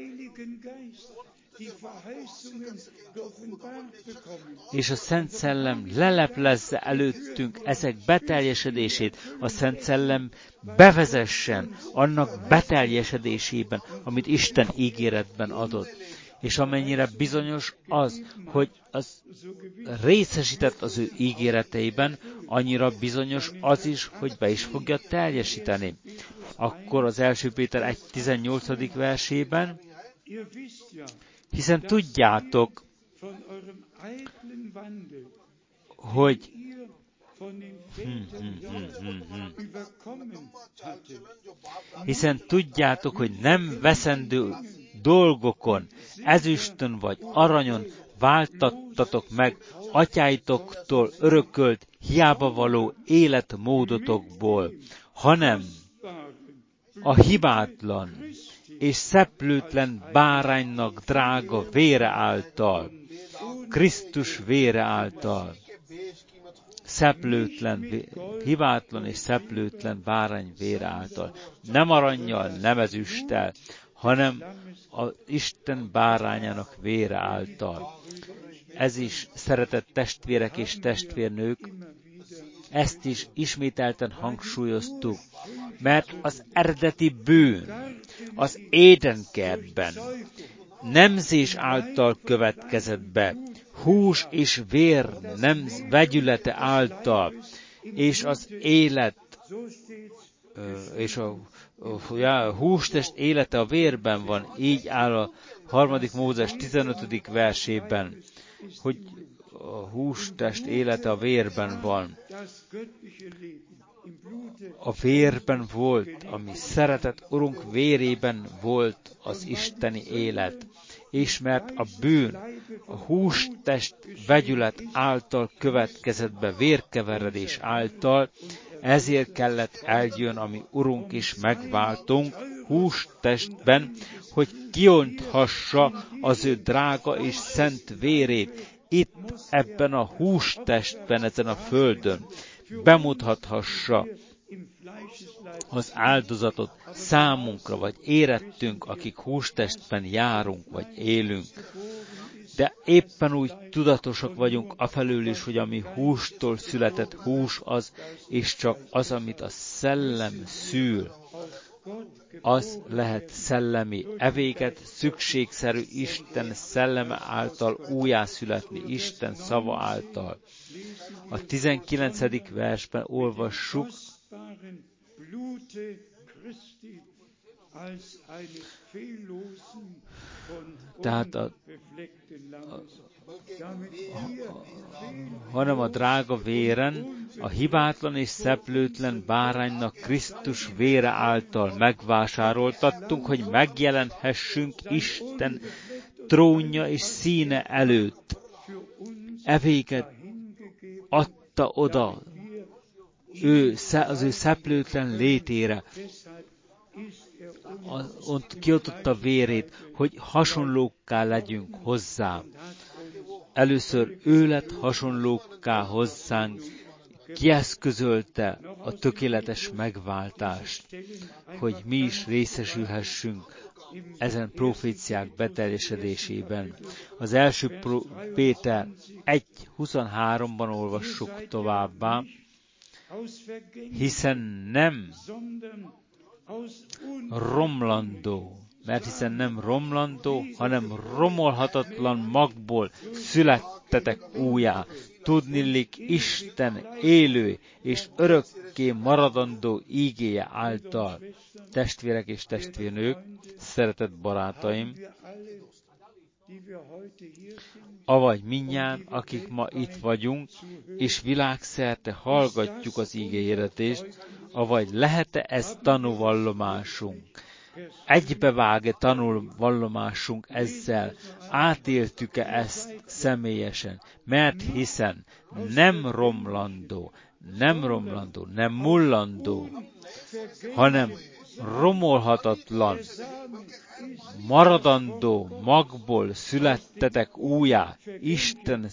és a Szent Szellem leleplezze előttünk ezek beteljesedését, a Szent Szellem bevezessen annak beteljesedésében, amit Isten ígéretben adott. És amennyire bizonyos az, hogy az részesített az ő ígéreteiben, annyira bizonyos az is, hogy be is fogja teljesíteni. Akkor az 1. Péter 1.18. versében, hiszen tudjátok, hogy nem veszendő dolgokon, ezüstön vagy aranyon váltattatok meg atyáitoktól örökölt, hiába való életmódotokból, hanem a hibátlan és szeplőtlen báránynak drága vére által, Krisztus vére által, hibátlan és szeplőtlen bárány vére által, nem arannyal, nem ezüsttel, hanem az Isten bárányának vére által. Ez is, szeretett testvérek és testvérnők, ezt is ismételten hangsúlyoztuk, mert az eredeti bűn az Édenkertben nemzés által következett be, hús és vér vegyülete által, és az élet, és a hústest élete a vérben van, így áll a 3. Mózes 15. versében, hogy a hústest élete a vérben van. A vérben volt, ami szeretett Urunk vérében volt az isteni élet. És mert a bűn a hústest vegyület által következett be, vérkeveredés által, ezért kellett eljön a mi Urunk és megváltunk hústestben, hogy kionthassa az ő drága és szent vérét itt, ebben a hústestben, ezen a földön, bemutathassa az áldozatot számunkra, vagy érettünk, akik hústestben járunk, vagy élünk. De éppen úgy tudatosak vagyunk afelől is, hogy ami hústól született hús az, és csak az, amit a szellem szül, az lehet szellemi. Evéget szükségszerű Isten szelleme által újjászületni, Isten szava által. A 19. versben olvassuk, tehát a hanem a drága véren, a hibátlan és szeplőtlen báránynak Krisztus vére által megvásároltattunk, hogy megjelenhessünk Isten trónja és színe előtt. Evéget adta oda az ő szeplőtlen létére, ott kioltotta vérét, hogy hasonlókká legyünk hozzá. Először ő lett hasonlókká hozzánk, kieszközölte a tökéletes megváltást, hogy mi is részesülhessünk ezen proféciák beteljesedésében. Az első Péter 1.23-ban olvassuk továbbá, hiszen nem romlandó, hanem romolhatatlan magból születtetek újjá. Tudniillik Isten élő és örökké maradandó ígéje által. Testvérek és testvérnők, szeretett barátaim, avagy mindnyájan, akik ma itt vagyunk, és világszerte hallgatjuk az ígéhirdetést, avagy lehet-e ez tanúvallomásunk? Egybevág-e tanúvallomásunk ezzel? Átéltük-e ezt személyesen? Mert hiszen nem romlandó, nem mullandó, hanem romolhatatlan, maradandó magból születtetek újjá. Isten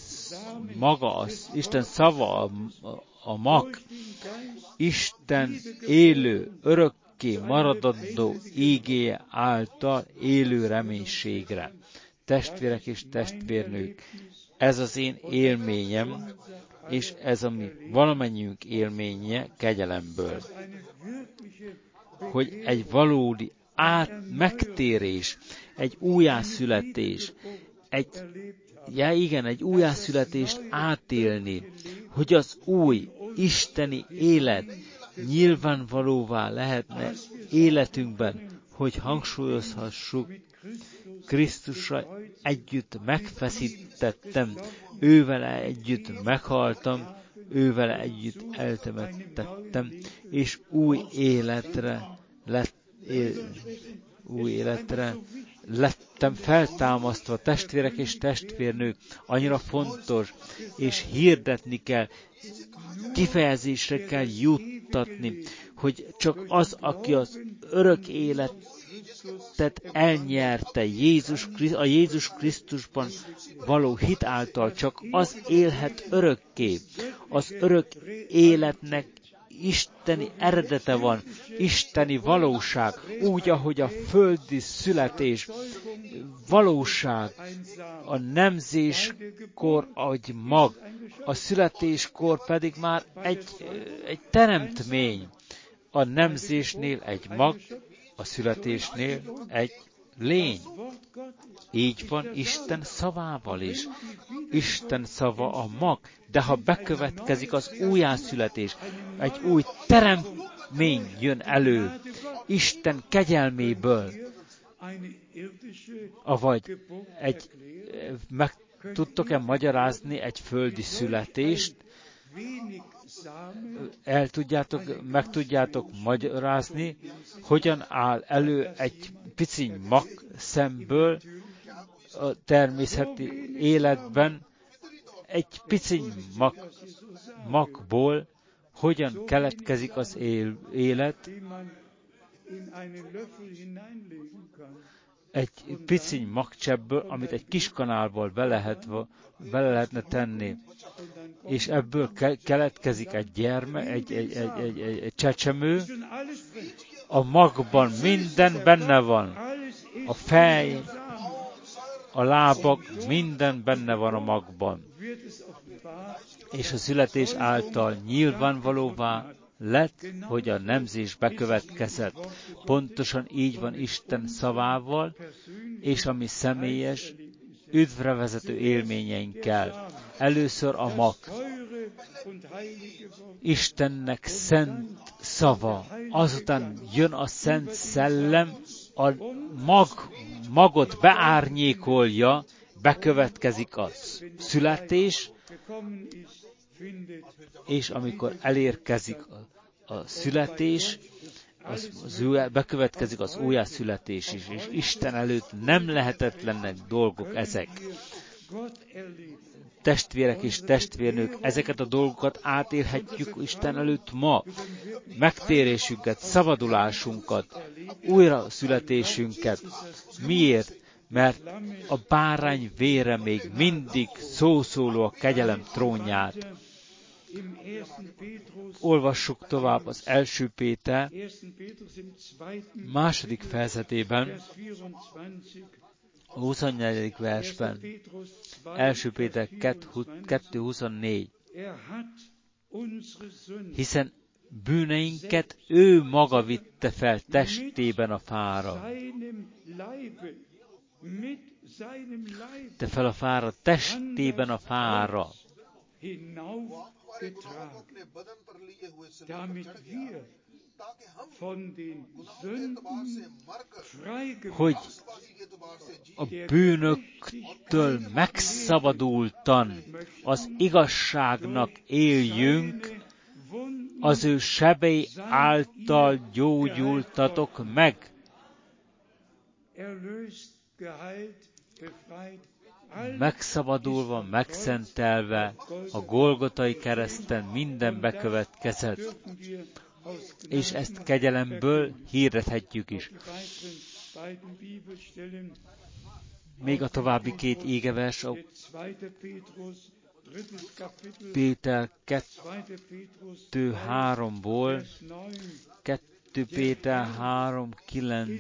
szava a mag, Isten élő, örökké maradandó ígéje által élő reménységre. Testvérek és testvérnők, ez az én élményem, és ez a mi valamennyiünk élménye kegyelemből, hogy egy valódi megtérés, egy újjászületés, egy újjászületést átélni, hogy az új isteni élet nyilvánvalóvá lehetne életünkben, hogy hangsúlyozhassuk, Krisztusra együtt megfeszítettem, ővele együtt meghaltam, ővele együtt eltemettettem, és új életre lettem feltámasztva. Testvérek és testvérnők, annyira fontos, és hirdetni kell, kifejezésre kell juttatni, hogy csak az, aki az örök életet elnyerte a Jézus Krisztusban való hit által, csak az élhet örökké. Az örök életnek isteni eredete van, isteni valóság, úgy, ahogy a földi születés valóság, a nemzéskor egy mag, a születéskor pedig már egy teremtmény. A nemzésnél egy mag, a születésnél egy lény. Így van Isten szavával is. Isten szava a mag, de ha bekövetkezik az újjászületés, egy új teremtmény jön elő, Isten kegyelméből, avagy meg tudtok-e magyarázni egy földi születést, meg tudjátok magyarázni, hogyan áll elő egy piciny mag szemből a természeti életben, egy piciny magból hogyan keletkezik az élet, egy piciny magcsebből, amit egy kis kanálból bele lehetne tenni, és ebből keletkezik egy gyermek, egy csecsemő. A magban minden benne van. A fej, a lábak, minden benne van a magban. És a születés által nyilvánvalóvá lett, hogy a nemzés bekövetkezett. Pontosan így van Isten szavával, és a mi személyes, üdvre vezető élményeinkkel. Először a mag. Istennek szent szava. Azután jön a Szent Szellem, a magot bekövetkezik a születés, és amikor elérkezik a születés, bekövetkezik az újjászületés is, és Isten előtt nem lehetetlenek dolgok ezek. Testvérek és testvérnők, ezeket a dolgokat átélhetjük Isten előtt ma. Megtérésünket, szabadulásunkat, újra születésünket. Miért? Mert a bárány vére még mindig szószóló a kegyelem trónját. Olvassuk tovább az 1. Péter második fejezetében, a 24. versben, 1. Péter 2.24. Hiszen bűneinket ő maga vitte fel testében a fára. Te fel a fára, testében a fára. Hogy a bűnöktől megszabadultan az igazságnak éljünk, az ő sebei által gyógyultatok meg. Megszabadulva, megszentelve, a Golgotai kereszten minden bekövetkezett, és ezt kegyelemből hirdethetjük is. Még a további 2 igevers, a Péter 2.3-ból, 2 Péter 3.9.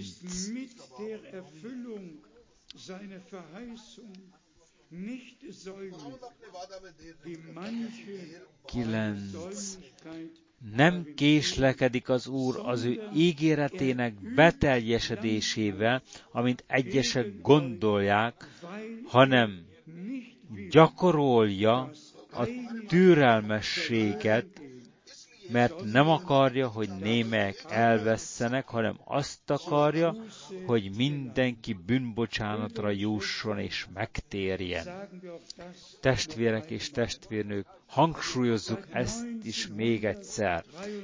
9. Nem késlekedik az Úr az ő ígéretének beteljesedésével, amint egyesek gondolják, hanem gyakorolja a türelmességet, mert nem akarja, hogy némelyek elvesszenek, hanem azt akarja, hogy mindenki bűnbocsánatra jusson és megtérjen. Testvérek és testvérnők, hangsúlyozzuk ezt is még egyszer.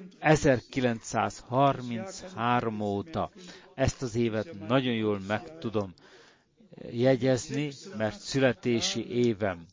1933 óta ezt az évet nagyon jól meg tudom jegyezni, mert születési évem.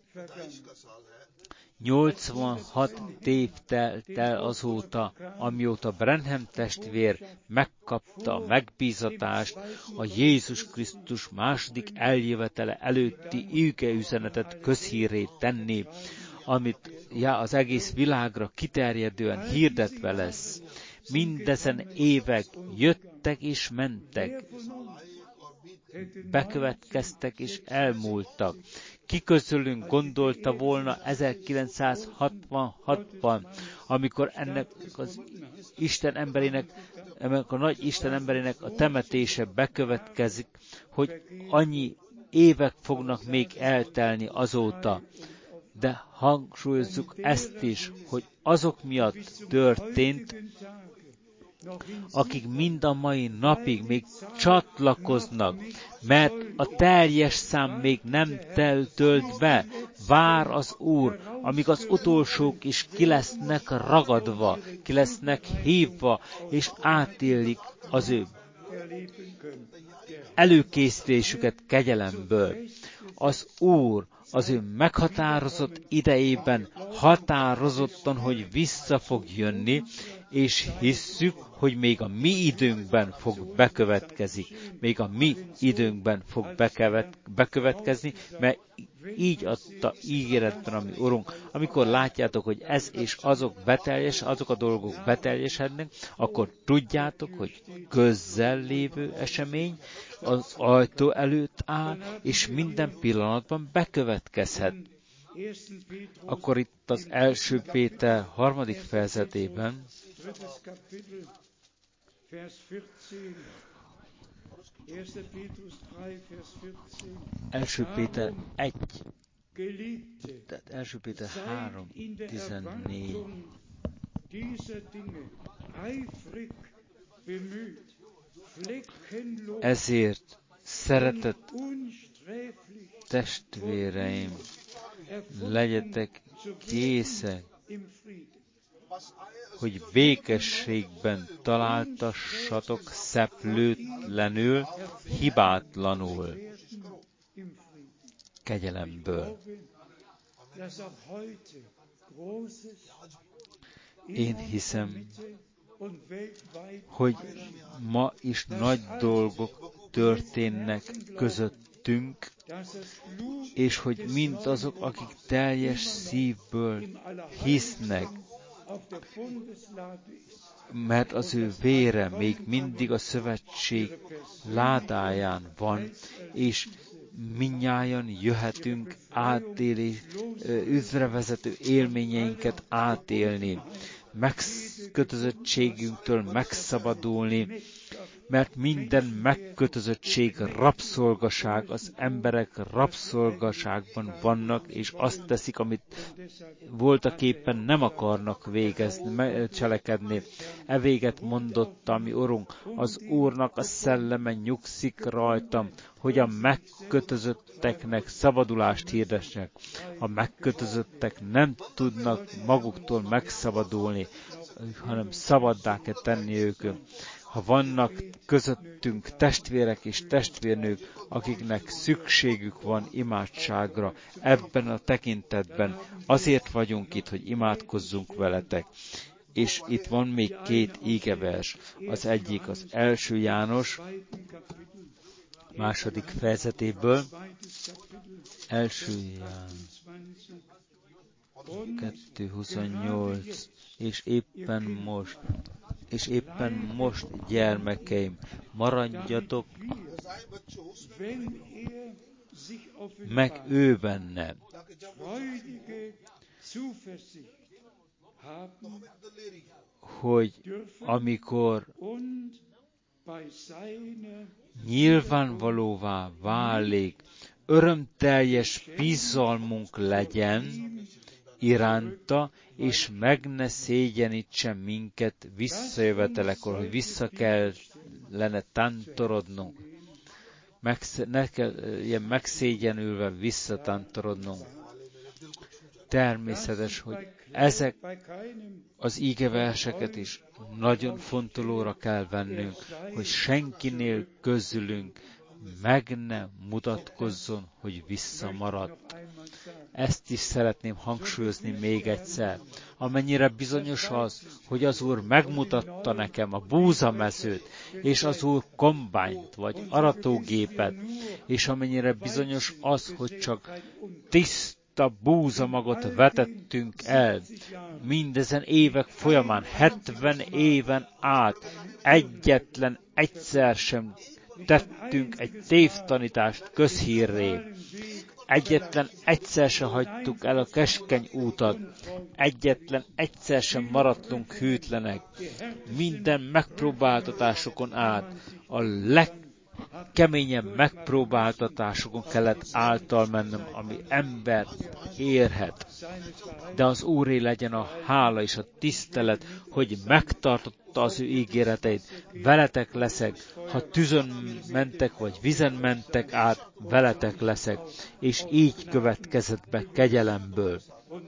86 év telt el azóta, amióta Branham testvér megkapta a megbízatást a Jézus Krisztus második eljövetele előtti üzenetet közhírré tenni, amit az egész világra kiterjedően hirdetve lesz. Mindezen évek jöttek és mentek, bekövetkeztek és elmúltak. Ki közülünk gondolta volna 1966-ban, amikor ennek az Isten emberének, ennek a nagy Isten emberének a temetése bekövetkezik, hogy annyi évek fognak még eltelni azóta. De hangsúlyozzuk ezt is, hogy azok miatt történt, akik mind a mai napig még csatlakoznak, mert a teljes szám még nem tölt be. Vár az Úr, amíg az utolsók is ki lesznek ragadva, ki lesznek hívva, és átélik az ő előkészítésüket kegyelemből. Az Úr az ő meghatározott idejében határozottan, hogy vissza fog jönni, és hisszük, hogy még a mi időnkben fog bekövetkezni. Még a mi időnkben fog bekövetkezni, mert így adta ígéretben a mi Urunk. Amikor látjátok, hogy ez és azok a dolgok beteljesednek, akkor tudjátok, hogy közel lévő esemény az ajtó előtt áll, és minden pillanatban bekövetkezhet. Akkor itt az 1. Péter 3. fejezetében 1. Péter 1, tehát 1. Péter 3, 14. Ezért szeretett Testvéreim, legyetek készek, hogy békességben találtassatok szeplőtlenül, hibátlanul, kegyelemből. Én hiszem, hogy ma is nagy dolgok történnek közöttünk, és hogy mindazok, akik teljes szívből hisznek, mert az ő vére még mindig a szövetség ládáján van, és mindnyájan jöhetünk átélni, üzrevezető élményeinket átélni, megkötözöttségünktől megszabadulni, mert minden megkötözöttség rabszolgaság, az emberek rabszolgaságban vannak, és azt teszik, amit voltaképpen nem akarnak végezni, cselekedni. E véget mondotta mi Urunk, az Úrnak a szelleme nyugszik rajtam, hogy a megkötözötteknek szabadulást hirdessenek. A megkötözöttek nem tudnak maguktól megszabadulni, hanem szabaddá kell tenni őket. Ha vannak közöttünk testvérek és testvérnők, akiknek szükségük van imádságra ebben a tekintetben, azért vagyunk itt, hogy imádkozzunk veletek. És itt van még 2 ígevers. Az egyik az 1. János 2. fejezetéből, 1. János 2:28, és éppen most, gyermekeim, maradjatok meg ő benne, hogy amikor nyilvánvalóvá válik, örömteljes bizalmunk legyen iránta, és meg ne szégyenítsen minket visszajövetelekor, hogy vissza kellene tántorodnunk. Ne kell ilyen megszégyenülve visszatántorodnunk. Természetes, hogy ezek az ígeverseket is nagyon fontolóra kell vennünk, hogy senkinél közülünk meg ne mutatkozzon, hogy visszamaradt. Ezt is szeretném hangsúlyozni még egyszer. Amennyire bizonyos az, hogy az Úr megmutatta nekem a búzamezőt, és az Úr kombányt, vagy aratógépet, és amennyire bizonyos az, hogy csak tiszta búzamagot vetettünk el, mindezen évek folyamán, 70 éven át egyetlen egyszer sem tettünk egy tévtanítást közhírré. Egyetlen egyszer sem hagytuk el a keskeny útat. Egyetlen egyszer sem maradtunk hűtlenek. Minden megpróbáltatásokon át, a legkeményebb megpróbáltatásokon kellett által mennem, ami ember érhet. De az Úré legyen a hála és a tisztelet, hogy megtartotta az ő ígéreteit. Veletek leszek, ha tűzön mentek, vagy vizen mentek át, veletek leszek. És így következett be kegyelemből.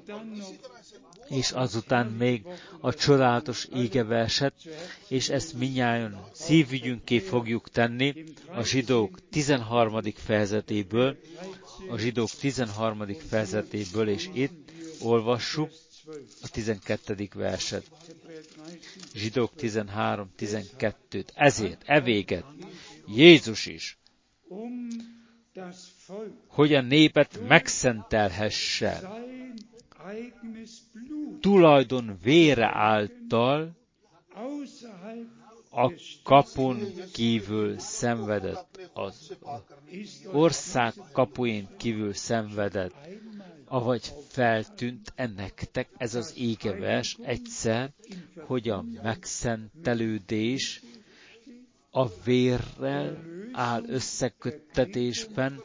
És azután még a csodálatos ígeverset, és ezt mindnyájan szívügyünké fogjuk tenni a Zsidók 13. fejezetéből, és itt olvassuk a 12. verset. Zsidók 13:12. Ezért, evéget Jézus is, hogy a népet megszentelhesse, tulajdon vére által a kapun kívül szenvedett, az ország kapuin kívül szenvedett, avagy feltűnt nektek ez az ígevers egyszer, hogy a megszentelődés a vérrel áll összeköttetésben,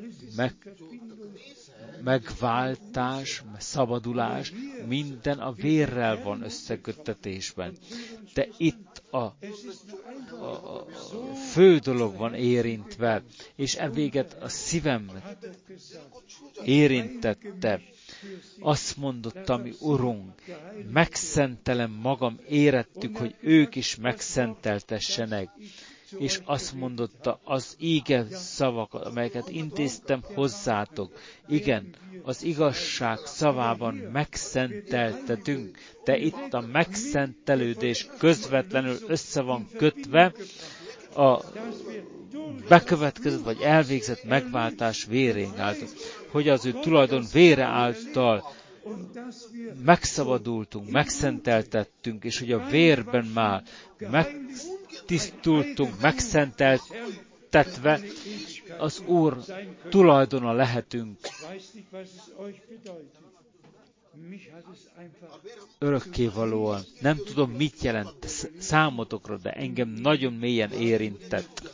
megváltás, szabadulás, minden a vérrel van összeköttetésben. De itt a fő dolog van érintve, és evéget a szívem érintette. Azt mondotta, mi Urunk, megszentelem magam, érettük, hogy ők is megszenteltessenek. És azt mondotta, az íge szavakat, amelyeket intéztem hozzátok. Igen, az igazság szavában megszenteltetünk, de itt a megszentelődés közvetlenül össze van kötve a bekövetkezett vagy elvégzett megváltás vérén által, hogy az ő tulajdon vére által megszabadultunk, megszenteltettünk, és hogy a vérben már megtisztultunk, megszenteltetve az Úr tulajdona lehetünk. Örökkévalóan. Nem tudom, mit jelent számotokra, de engem nagyon mélyen érintett,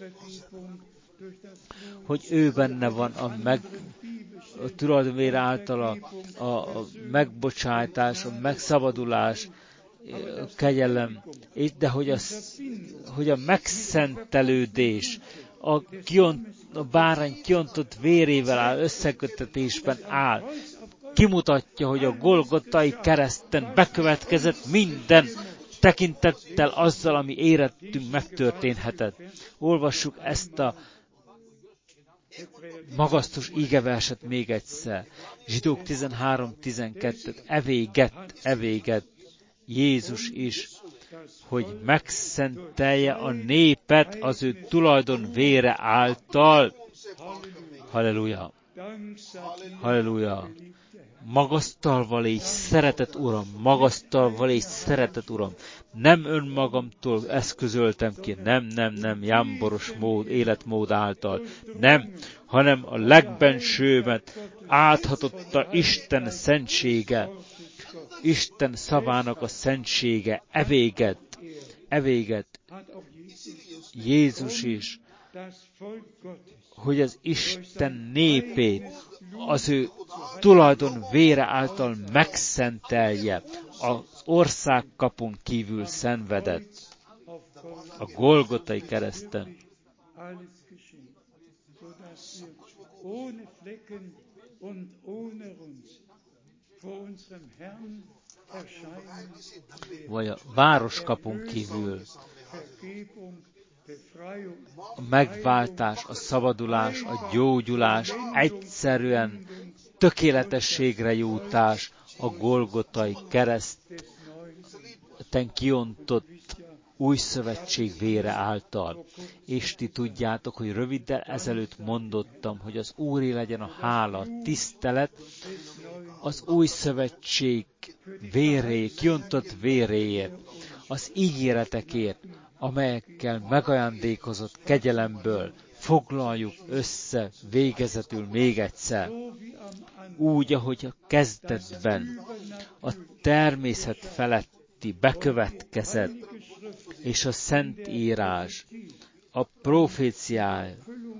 hogy ő benne van a tulajdonvére által a megbocsátás, a megszabadulás, a kegyelem, de hogy a megszentelődés, a bárány kiontott vérével áll, összekötetésben áll, kimutatja, hogy a Golgotai kereszten bekövetkezett minden tekintettel azzal, ami érettünk megtörténhetett. Olvassuk ezt a magasztos ígeverset még egyszer. Zsidók 13:12. Evéget Jézus is, hogy megszentelje a népet az ő tulajdon vére által. Halleluja! Halleluja! Magasztalva légy, szeretet Uram, magasztalva légy, szeretet Uram. Nem önmagamtól eszközöltem ki, nem, jámboros életmód által, nem, hanem a legbensőmet áthatotta Isten szentsége, Isten szavának a szentsége, evéget Jézus is, hogy az Isten népét az ő tulajdon vére által megszentelje, az országkapun kívül szenvedett, a Golgotai kereszten. Vagy a városkapun kívül a megváltás, a szabadulás, a gyógyulás, egyszerűen tökéletességre jutás a Golgotai kereszten kiontott új szövetség vére által. És ti tudjátok, hogy röviddel ezelőtt mondottam, hogy az Úré legyen a hála, tisztelet az új szövetség kiontott véréért, az ígéretekért, amelyekkel megajándékozott kegyelemből foglaljuk össze végezetül még egyszer. Úgy, ahogy a kezdetben a természet feletti bekövetkezett, és a Szentírás, a proféciáj,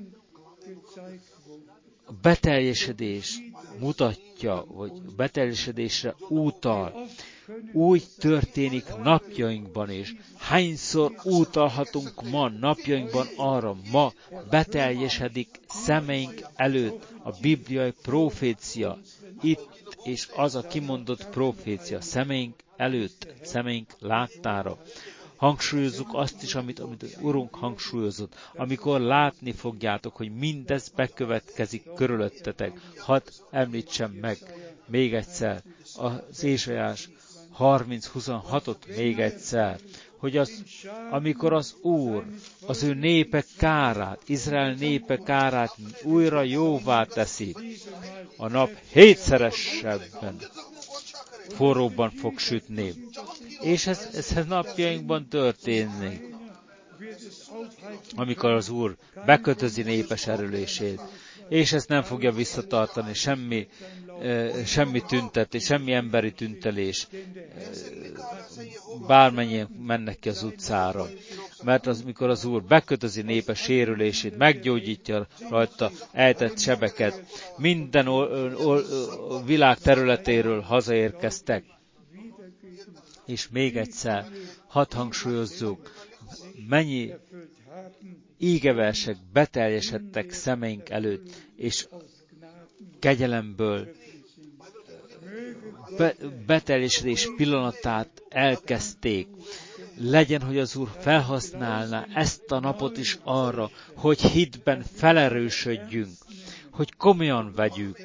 a beteljesedés mutatja, vagy beteljesedésre utal. Úgy történik napjainkban is. Hányszor utalhatunk ma napjainkban arra, ma beteljesedik szemeink előtt a bibliai profécia. Itt és az a kimondott profécia szemeink előtt, szemeink láttára. Hangsúlyozzuk azt is, amit az Urunk hangsúlyozott, amikor látni fogjátok, hogy mindez bekövetkezik körülöttetek. Hadd említsem meg még egyszer az Ézsaiás 30:26-ot még egyszer, hogy amikor az Úr az ő népe kárát, Izrael népe kárát újra jóvá teszi, a nap 7-szeresebben forróbban fog sütni. És ez napjainkban történik, amikor az Úr bekötözi népes erülését, és ezt nem fogja visszatartani semmi tüntetés, semmi emberi tüntelés, bármennyien mennek ki az utcára. Mert mikor az Úr bekötözi népes sérülését, meggyógyítja rajta ejtett sebeket, minden világ területéről hazaérkeztek. És még egyszer, hadd hangsúlyozzuk, mennyi ígeversek beteljesedtek szemeink előtt, és kegyelemből beteljesedés pillanatát elkezdték. Legyen, hogy az Úr felhasználná ezt a napot is arra, hogy hitben felerősödjünk, hogy komolyan vegyük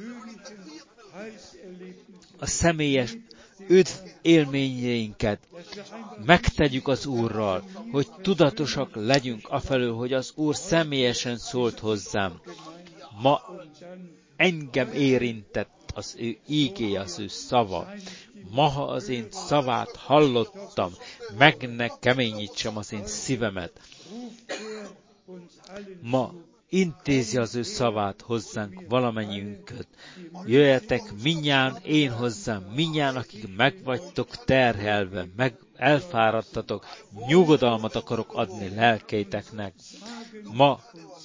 a személyes üdv élményeinket, megtegyük az Úrral, hogy tudatosak legyünk afelől, hogy az Úr személyesen szólt hozzám. Ma engem érintett az ő ígéje, az ő szava. Ma, ha az én szavát hallottam, meg ne keményítsem az én szívemet. Ma intézi az ő szavát hozzánk valamennyiünket. Jöjjetek mindnyájan én hozzám, mindnyájan, akik meg vagytok terhelve, meg elfáradtatok, nyugodalmat akarok adni lelkeiteknek. Ma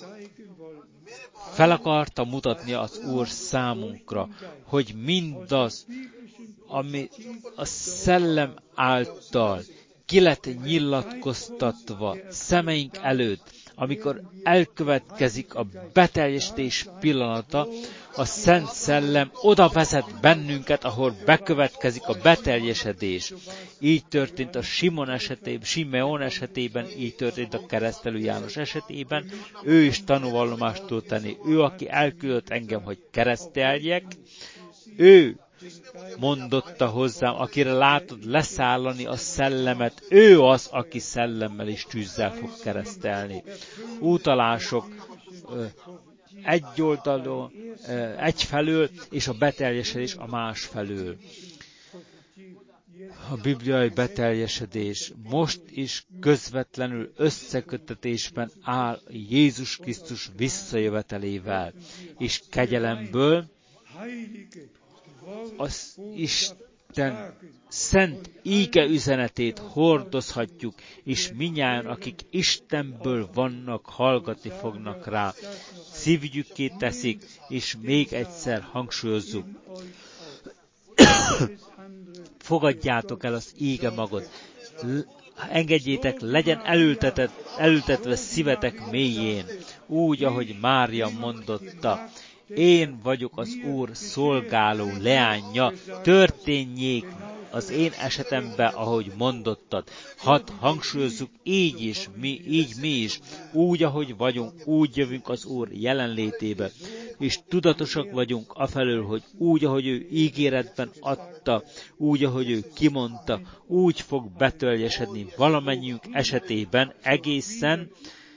fel akarta mutatni az Úr számunkra, hogy mindaz, ami a szellem által ki lett nyilatkoztatva szemeink előtt, amikor elkövetkezik a beteljesítés pillanata, a Szent Szellem oda vezet bennünket, ahol bekövetkezik a beteljesedés. Így történt a Simeon esetében, így történt a Keresztelő János esetében. Ő is tanúvallomást tud tenni. Ő, aki elküldött engem, hogy kereszteljek, ő mondotta hozzám, akire látod leszállani a szellemet, ő az, aki szellemmel és tűzzel fog keresztelni. Utalások egyoldalú, egyfelől, és a beteljesedés a másfelől. A bibliai beteljesedés most is közvetlenül összeköttetésben áll Jézus Krisztus visszajövetelével, és kegyelemből az Isten szent íge üzenetét hordozhatjuk, és mindnyájan, akik Istenből vannak, hallgatni fognak rá. Szívügyükké teszik, és még egyszer hangsúlyozzuk. Fogadjátok el az íge magot. Engedjétek, legyen elültetve szívetek mélyén, úgy, ahogy Mária mondotta. Én vagyok az Úr szolgáló leányja, történjék az én esetemben, ahogy mondottad. Hadd hangsúlyozzuk így mi is, úgy, ahogy vagyunk, úgy jövünk az Úr jelenlétébe, és tudatosak vagyunk afelől, hogy úgy, ahogy ő ígéretben adta, úgy, ahogy ő kimondta, úgy fog betöljesedni valamennyiünk esetében egészen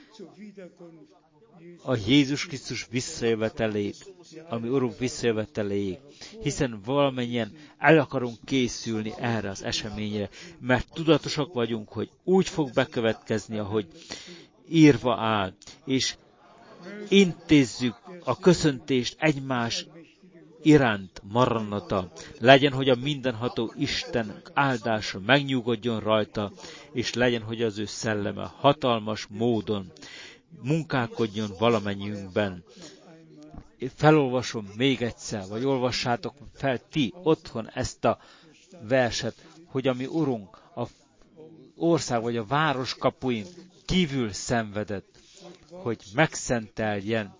a Jézus Krisztus visszajöveteléig, ami Urunk visszajöveteléig, hiszen valamennyien el akarunk készülni erre az eseményre, mert tudatosak vagyunk, hogy úgy fog bekövetkezni, ahogy írva áll, és intézzük a köszöntést egymás iránt, Maranata. Legyen, hogy a mindenható Isten áldása megnyugodjon rajta, és legyen, hogy az ő szelleme hatalmas módon munkálkodjon valamennyiünkben. Felolvasom még egyszer, vagy olvassátok fel ti otthon ezt a verset, hogy ami Urunk a ország vagy a város kapuin kívül szenvedett, hogy megszenteljen.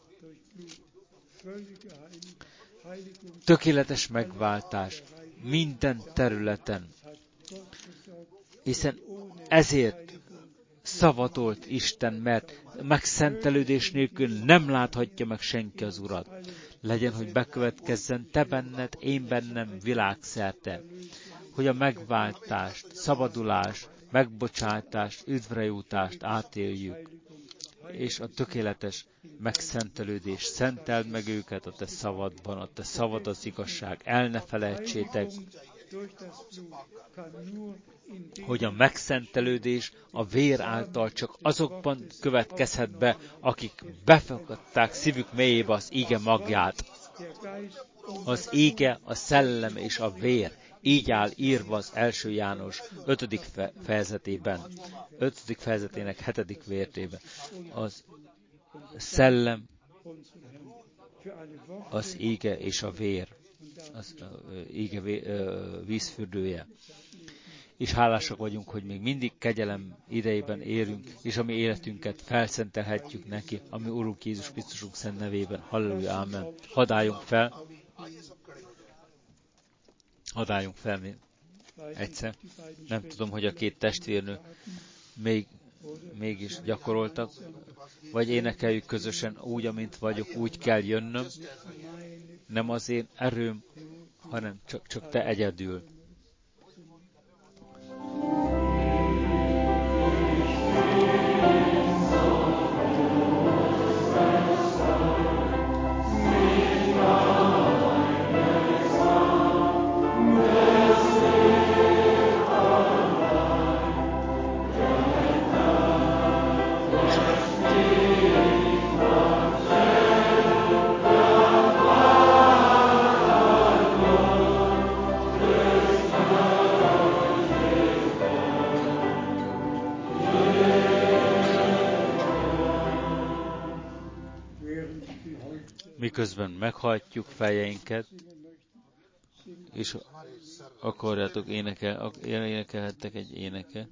Tökéletes megváltás minden területen. Hiszen ezért szavatolt Isten, mert megszentelődés nélkül nem láthatja meg senki az Urat. Legyen, hogy bekövetkezzen te benned, én bennem világszerte, hogy a megváltást, szabadulást, megbocsátást, üdvrejutást átéljük, és a tökéletes megszentelődés. Szenteld meg őket a te szavadban, a te szavad az igazság. El ne felejtsétek, hogy a megszentelődés a vér által csak azokban következhet be, akik befogadták szívük mélyébe az íge magját. Az íge, a szellem és a vér. Így áll írva az 1. János 5. fejezetében, 5. fejezetének 7. vértében. Az szellem, az íge és a vér, az íge vízfürdője. és hálásak vagyunk, hogy még mindig kegyelem idejében érünk, és a mi életünket felszentelhetjük neki, ami Urunk Jézus Krisztusunk szent nevében. Halleluja, amen. Hadd álljunk fel. Hadd álljunk fel mi egyszer. Nem tudom, hogy a két testvérnő mégis gyakoroltak, vagy énekeljük közösen úgy, amint vagyok, úgy kell jönnöm. Nem az én erőm, hanem csak te egyedül. Miközben meghajtjuk fejeinket, és akarjátok énekelhettek egy éneket.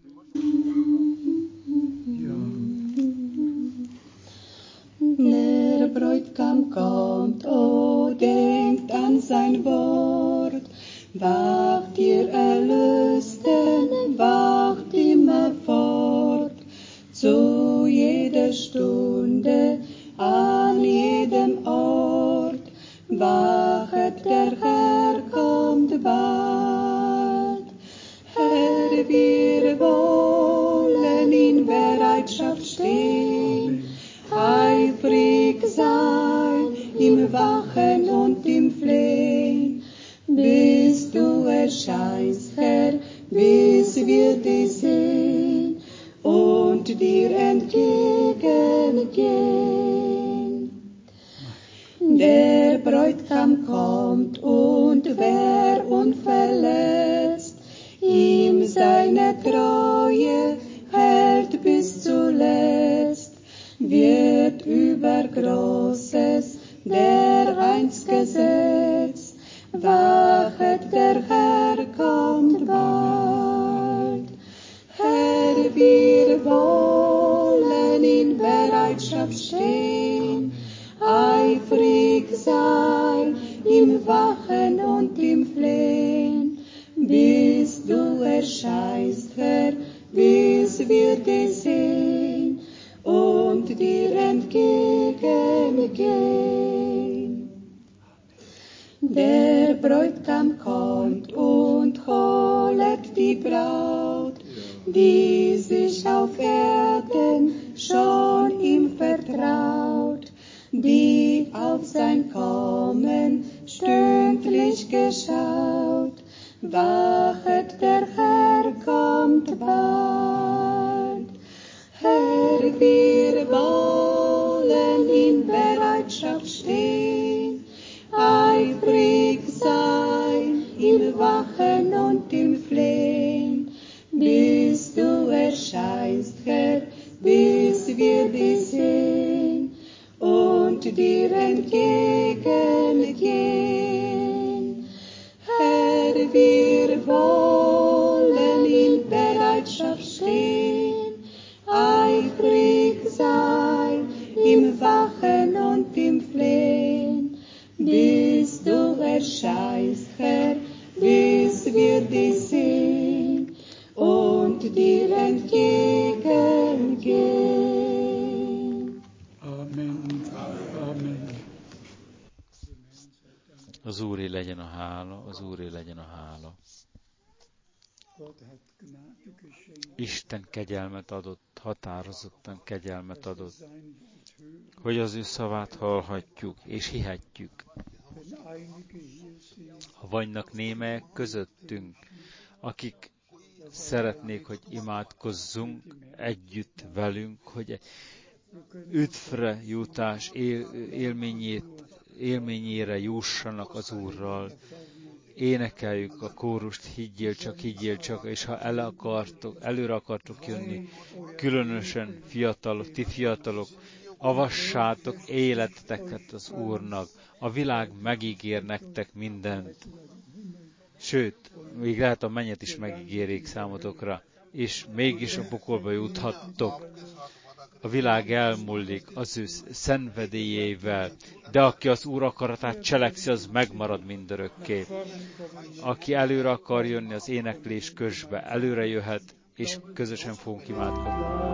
Der Bräutigam kommt, oh, denkt an sein Wort. Wacht, ihr Erlösten, wacht immer fort. Zu jeder Stunde, an jedem Ort. Wachet, der Herr kommt bald. Herr, wir wollen in Bereitschaft stehen, eifrig sein im Wachen und im Flehen, bis du erscheinst, Herr, bis wir dich sehen und dir entgegengehen. Der Bräutigam kommt und wer unverletzt ihm seine Treue hält bis zuletzt, wird über Großes dereinst gesetzt. Wachet, der Herr kommt bald. Herr, wir wollen in Bereitschaft stehen, eifrig sein im Wachen und im Flehen, bis du erscheinst, Herr, bis wir dich sehen und dir entgegengehen. Der Bräutigam kommt und holet die Braut, die sich auf Erden schon ihm vertraut, die auf sein Kommen stündlich geschaut. Wachet, der Herr kommt bald. Herr, wir wollen in Bereitschaft stehen, eifrig sein im Wachen und im Flehen, bis du erscheinst, Herr, bis wir dich sehen und dir entgegengehen. Herr, wir wollen in Bereitschaft stehen, eifrig sein im Wachen und im Flehen, bis du erscheinst, Herr, bis wir dich sehen und dir entgegengehen. Amen. Amen. Az Úré legyen a hála, az Úré legyen a hála. Isten kegyelmet adott, határozottan kegyelmet adott, hogy az ő szavát hallhatjuk és hihetjük. Ha vannak némelyek közöttünk, akik szeretnék, hogy imádkozzunk együtt velünk, hogy üdvre jutás élményére jussanak az Úrral. Énekeljük a kórust, higgyél csak, és ha előre akartok jönni, különösen fiatalok, ti fiatalok, avassátok életeteket az Úrnak. A világ megígér nektek mindent. Sőt, még lehet a mennyet is megígérik számotokra, és mégis a pokolba juthattok. A világ elmúlik az ő szenvedélyével, de aki az Úr akaratát cselekszi, az megmarad mindörökké. Aki előre akar jönni az éneklés közbe, előre jöhet, és közösen fogunk imádkozni.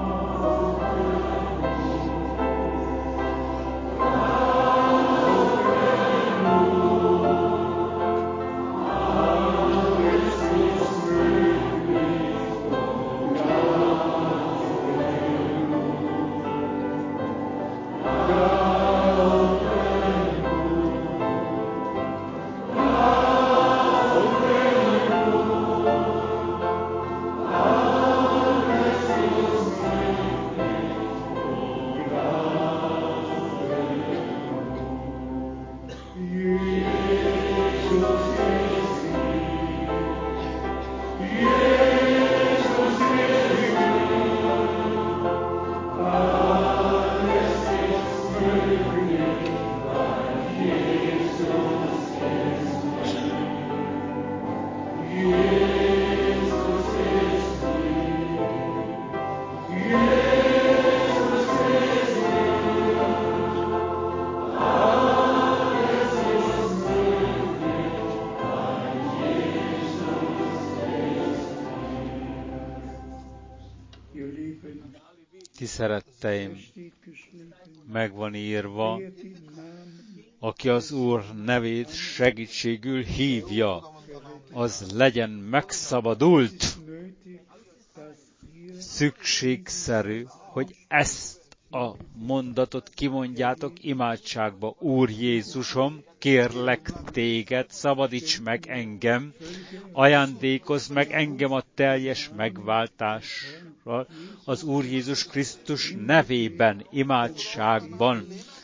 Ti szeretteim, meg van írva, aki az Úr nevét segítségül hívja, az legyen megszabadult. Szükségszerű, hogy ezt a mondatot kimondjátok imádságba. Úr Jézusom, kérlek téged, szabadíts meg engem, ajándékozz meg engem a teljes megváltásra az Úr Jézus Krisztus nevében, imádságban.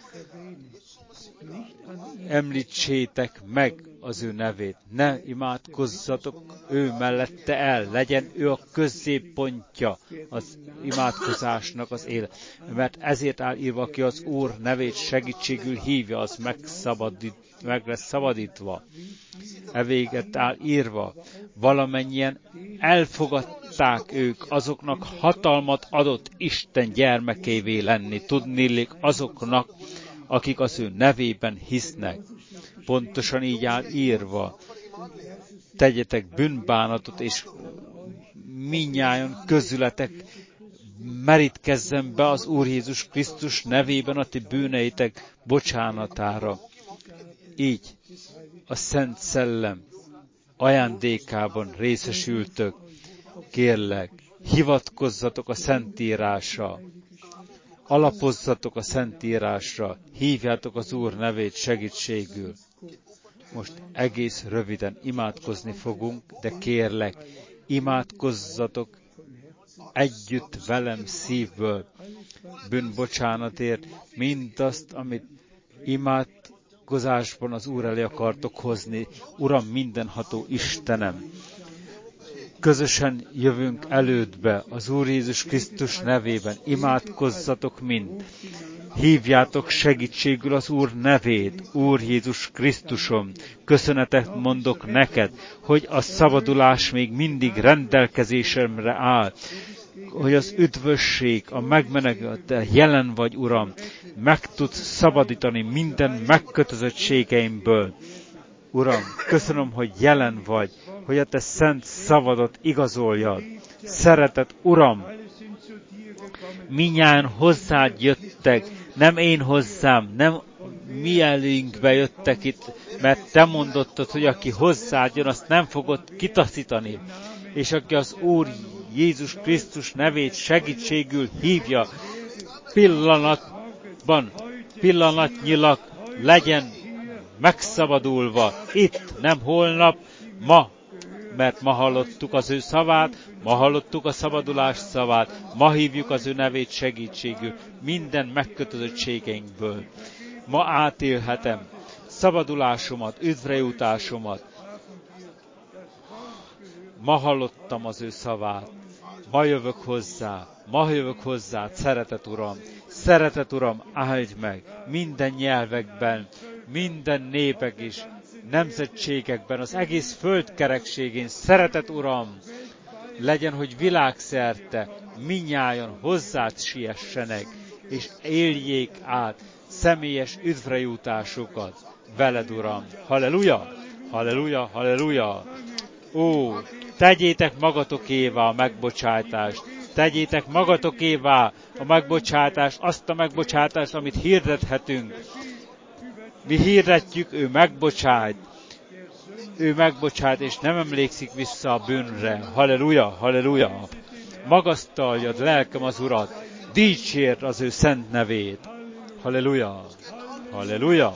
Említsétek meg az ő nevét, ne imádkozzatok ő mellette el, legyen ő a középpontja az imádkozásnak az élet. Mert ezért áll írva, aki az Úr nevét segítségül hívja, az meg lesz szabadítva. Evéget áll írva, valamennyien elfogadták ők, azoknak hatalmat adott Isten gyermekévé lenni, tudniillik azoknak, akik az ő nevében hisznek. Pontosan így áll írva, tegyetek bűnbánatot, és mindnyájan közületek merítkezzen be az Úr Jézus Krisztus nevében a ti bűneitek bocsánatára. Így a Szent Szellem ajándékában részesültök. Kérlek, hivatkozzatok a Szentírásra, alapozzatok a Szentírásra, hívjátok az Úr nevét segítségül. Most egész röviden imádkozni fogunk, de kérlek, imádkozzatok együtt velem szívből, bűnbocsánatért, mindazt, amit imádkozásban az Úr elé akartok hozni. Uram, mindenható Istenem, közösen jövünk elődbe az Úr Jézus Krisztus nevében. Imádkozzatok mind. Hívjátok segítségül az Úr nevét, Úr Jézus Krisztusom. Köszönetet mondok neked, hogy a szabadulás még mindig rendelkezésemre áll, hogy az üdvösség, a megmenekülete jelen vagy, Uram, meg tudsz szabadítani minden megkötözöttségeimből. Uram, köszönöm, hogy jelen vagy, hogy a te szent szavadat igazoljad. Szeretett Uram, mindnyájan hozzád jöttek, nem én hozzám, nem mi előnkbe jöttek itt, mert te mondottad, hogy aki hozzád jön, azt nem fogod kitaszítani. És aki az Úr Jézus Krisztus nevét segítségül hívja, pillanatnyilag legyen megszabadulva. Itt, nem holnap, ma, mert ma hallottuk az ő szavát, ma hallottuk a szabadulás szavát, ma hívjuk az ő nevét segítségül minden megkötözöttségeinkből. Ma átélhetem szabadulásomat, üdvrejutásomat. Ma hallottam az ő szavát, ma jövök hozzá, szeretet Uram, áldj meg minden nyelvekben, minden népek is nemzetségekben, az egész földkerekségén. Szeretet, Uram, legyen, hogy világszerte minnyájan hozzád siessenek, és éljék át személyes üdvrejutásukat veled, Uram. Halleluja! Halleluja! Halleluja! Ó, tegyétek magatokévá a megbocsátást, tegyétek magatokévá a megbocsátást, azt a megbocsátást, amit hirdethetünk. Mi hirdetjük, ő megbocsát, és nem emlékszik vissza a bűnre. Halleluja, halleluja! Magasztaljad, lelkem, az Urat, dicsérd az ő szent nevét. Halleluja, halleluja,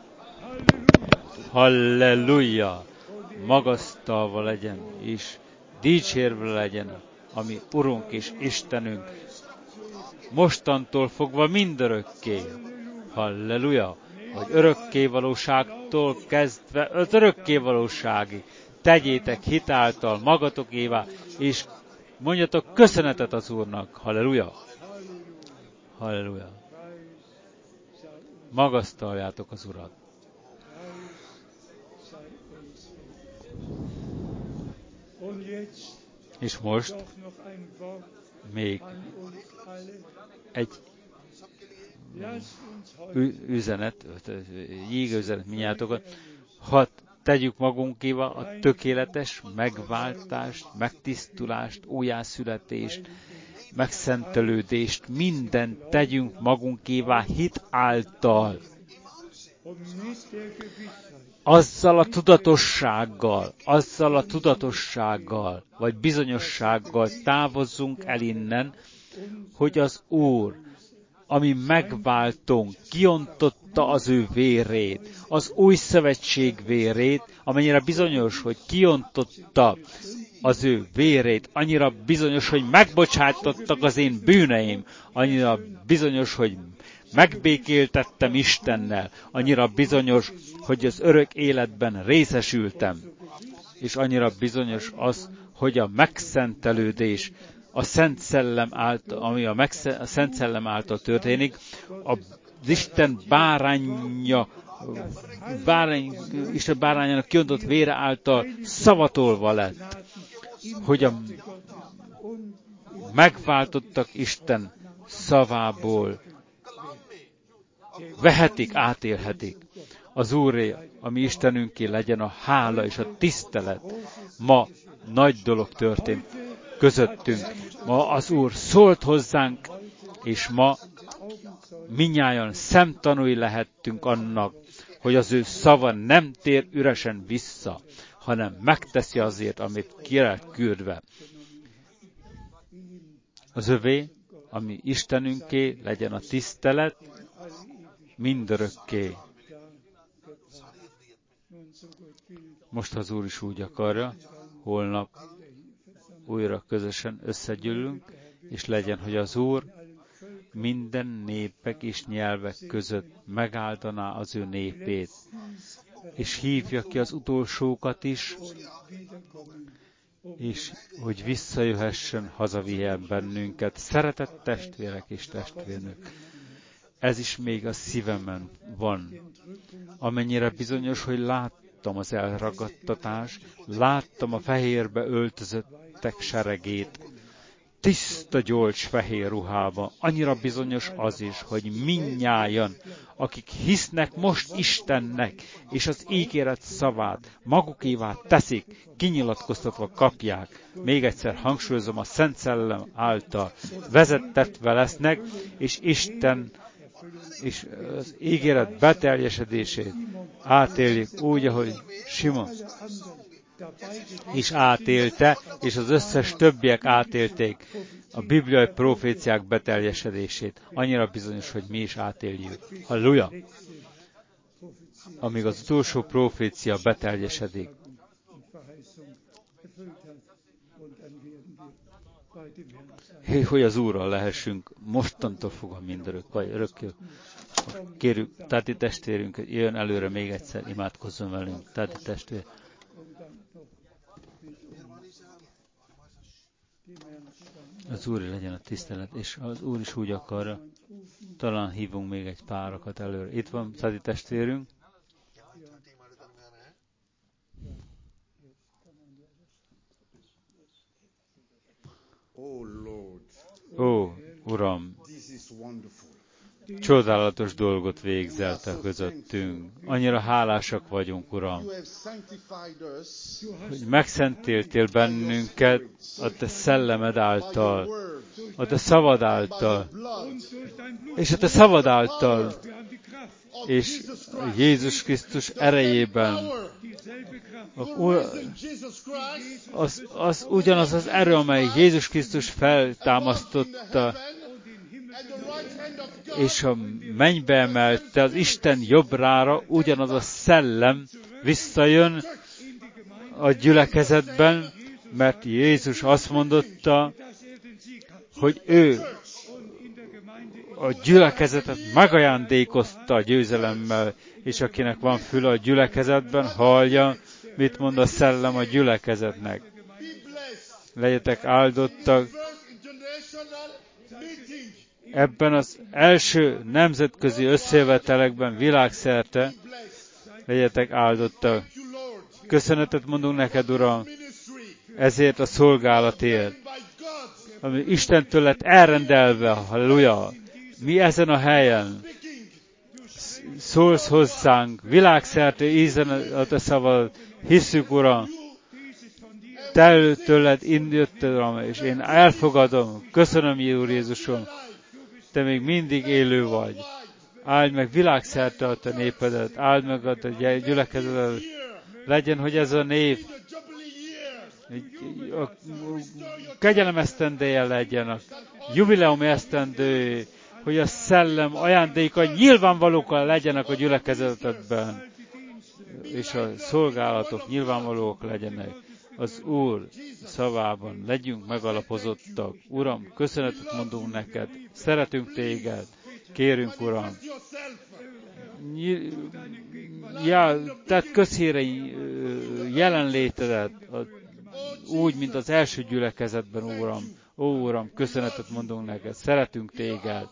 halleluja! Magasztalva legyen, és dicsérve legyen a mi Urunk és Istenünk, mostantól fogva mindörökké. Halleluja! Hogy örökkévalóságtól kezdve az örökkévalóságig tegyétek hitáltal magatokévá, és mondjatok köszönetet az Úrnak. Halleluja! Halleluja! Magasztaljátok az Urat! És most még egy üzenet, jégőzenet mindjátokat, ha tegyük magunkéva a tökéletes megváltást, megtisztulást, újjászületést, megszentelődést, mindent tegyünk magunkévá hit által. Azzal a tudatossággal, vagy bizonyossággal távozzunk el innen, hogy az Úr, ami megváltunk, kiontotta az ő vérét, az új szövetség vérét, amennyire bizonyos, hogy kiontotta az ő vérét, annyira bizonyos, hogy megbocsátottak az én bűneim, annyira bizonyos, hogy megbékéltettem Istennel, annyira bizonyos, hogy az örök életben részesültem, és annyira bizonyos az, hogy a megszentelődés, a Szent Szellem által, ami a Szent Szellem által történik, az Isten Isten bárányának kiontott vére által szavatolva lett, hogy a megváltottak Isten szavából vehetik, átélhetik. Az Úré, a mi Istenünké legyen a hála és a tisztelet. Ma nagy dolog történt közöttünk. Ma az Úr szólt hozzánk, és ma mindnyájan szemtanúi lehettünk annak, hogy az ő szava nem tér üresen vissza, hanem megteszi azért, amit ki lett küldve. Az övé, ami Istenünké legyen a tisztelet, mindörökké. Most, ha az Úr is úgy akarja, holnap újra közösen összegyűlünk, és legyen, hogy az Úr minden népek és nyelvek között megáldaná az ő népét, és hívja ki az utolsókat is, és hogy visszajöhessen, hazavihen bennünket. Szeretett testvérek és testvérnők, ez is még a szívemen van. Amennyire bizonyos, hogy láttam az elragadtatást, láttam a fehérbe öltözöttek seregét, tiszta gyolcs fehér ruhába. Annyira bizonyos az is, hogy mindnyájan, akik hisznek most Istennek, és az ígéret szavát magukévá teszik, kinyilatkoztatva kapják. Még egyszer hangsúlyozom, a Szent Szellem által vezettetve lesznek, és Isten és az ígéret beteljesedését átélik úgy, ahogy Simon is átélte, és az összes többiek átélték a bibliai proféciák beteljesedését. Annyira bizonyos, hogy mi is átéljük. Halleluja! Amíg az utolsó profécia beteljesedik. Hogy az Úrral lehessünk mostantól fogva mindörök, vagy örökké. Kérjük, Táti testvérünk, jöjjön előre még egyszer, imádkozzon velünk. Táti testvér. Az Úr legyen a tisztelet, és az Úr is úgy akarja, talán hívunk még egy párakat előre. Itt van Táti testvérünk. Ó, Uram, csodálatos dolgot végzel Te közöttünk. Annyira hálásak vagyunk, Uram, hogy megszentéltél bennünket a Te szellemed által, a Te szavad által, és a Te szavad által, és Jézus Krisztus erejében. Az ugyanaz az erő, amely Jézus Krisztus feltámasztotta, és a mennybe emelte az Isten jobbrára, ugyanaz a szellem visszajön a gyülekezetben, mert Jézus azt mondotta, hogy ő a gyülekezetet megajándékozta a győzelemmel, és akinek van füle a gyülekezetben, hallja, mit mond a szellem a gyülekezetnek. Legyetek áldottak ebben az első nemzetközi összejövetelekben világszerte, legyetek áldottak. Köszönetet mondunk neked, Uram, ezért a szolgálatért, ami Istentől lett elrendelve, halleluja. Mi ezen a helyen szólsz hozzánk, világszerte ízen a Te szavad, hisszük, Uram, Te tőled indult, Uram, és én elfogadom, köszönöm, Úr Jézusom, Te még mindig élő vagy. Áld meg világszerte a Te népedet, áld meg a Te gyülekezetet, legyen, hogy ez a név a kegyelem esztendője legyen, a jubileum esztendő, hogy a szellem ajándéka nyilvánvalókkal legyenek a gyülekezetedben, és a szolgálatok nyilvánvalók legyenek. Az Úr szavában legyünk megalapozottak. Uram, köszönetet mondunk neked, szeretünk téged, kérünk, Uram. Tedd közhére jelenlétedet, úgy, mint az első gyülekezetben, Uram. Ó, Uram, köszönetet mondunk neked, szeretünk téged.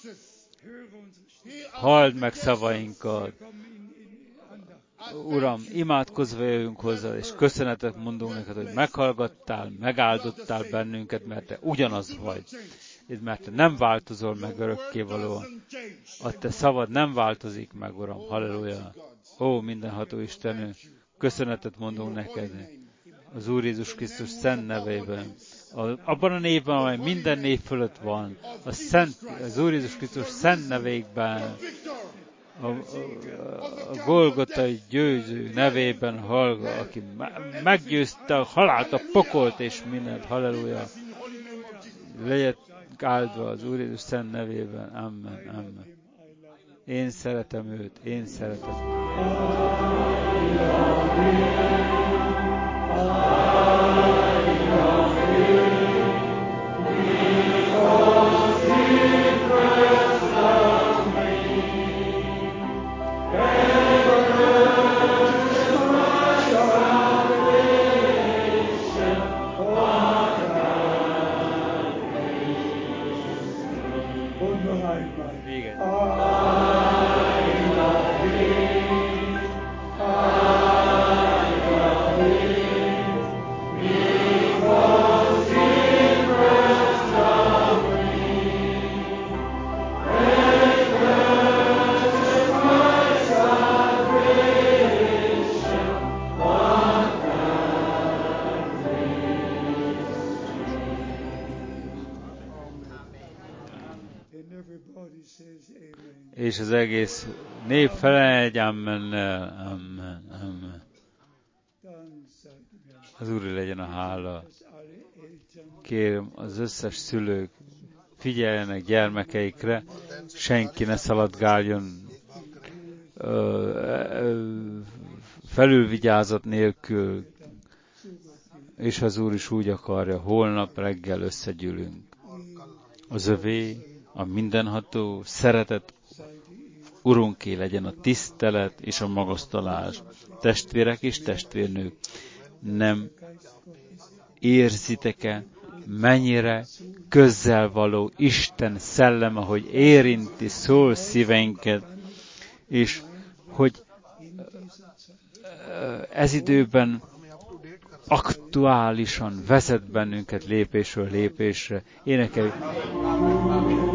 Halld meg szavainkat. Uram, imádkozva jövünk hozzá, és köszönetet mondunk neked, hogy meghallgattál, megáldottál bennünket, mert Te ugyanaz vagy. Mert Te nem változol meg örökkévalóan. A Te szavad nem változik meg, Uram. Halleluja. Ó, mindenható Istenünk, köszönetet mondunk neked az Úr Jézus Krisztus szent nevében. Abban a névben, amely minden név fölött van, az Úr Jézus Krisztus szent nevékben, a Golgotai győző nevében hallga, aki meggyőzte a halált, a pokolt és mindent. Halleluja. Legyen áldva az Úr Jézus szent nevében. Amen. Amen. Én szeretem őt. Én szeretem és az egész nép fele egy ammennel. Amen. Amen. Az Úr legyen a hála. Kérem, az összes szülők figyeljenek gyermekeikre, senki ne szaladgáljon felülvigyázat nélkül, és az Úr is úgy akarja, holnap reggel összegyűlünk. Az övé, a mindenható, szeretet Urunké legyen a tisztelet és a magasztalás. Testvérek és testvérnők, nem érzitek-e, mennyire közel való Isten szelleme, hogy érinti, szól szíveinket, és hogy ez időben aktuálisan vezet bennünket lépésről lépésre. Énekeljük!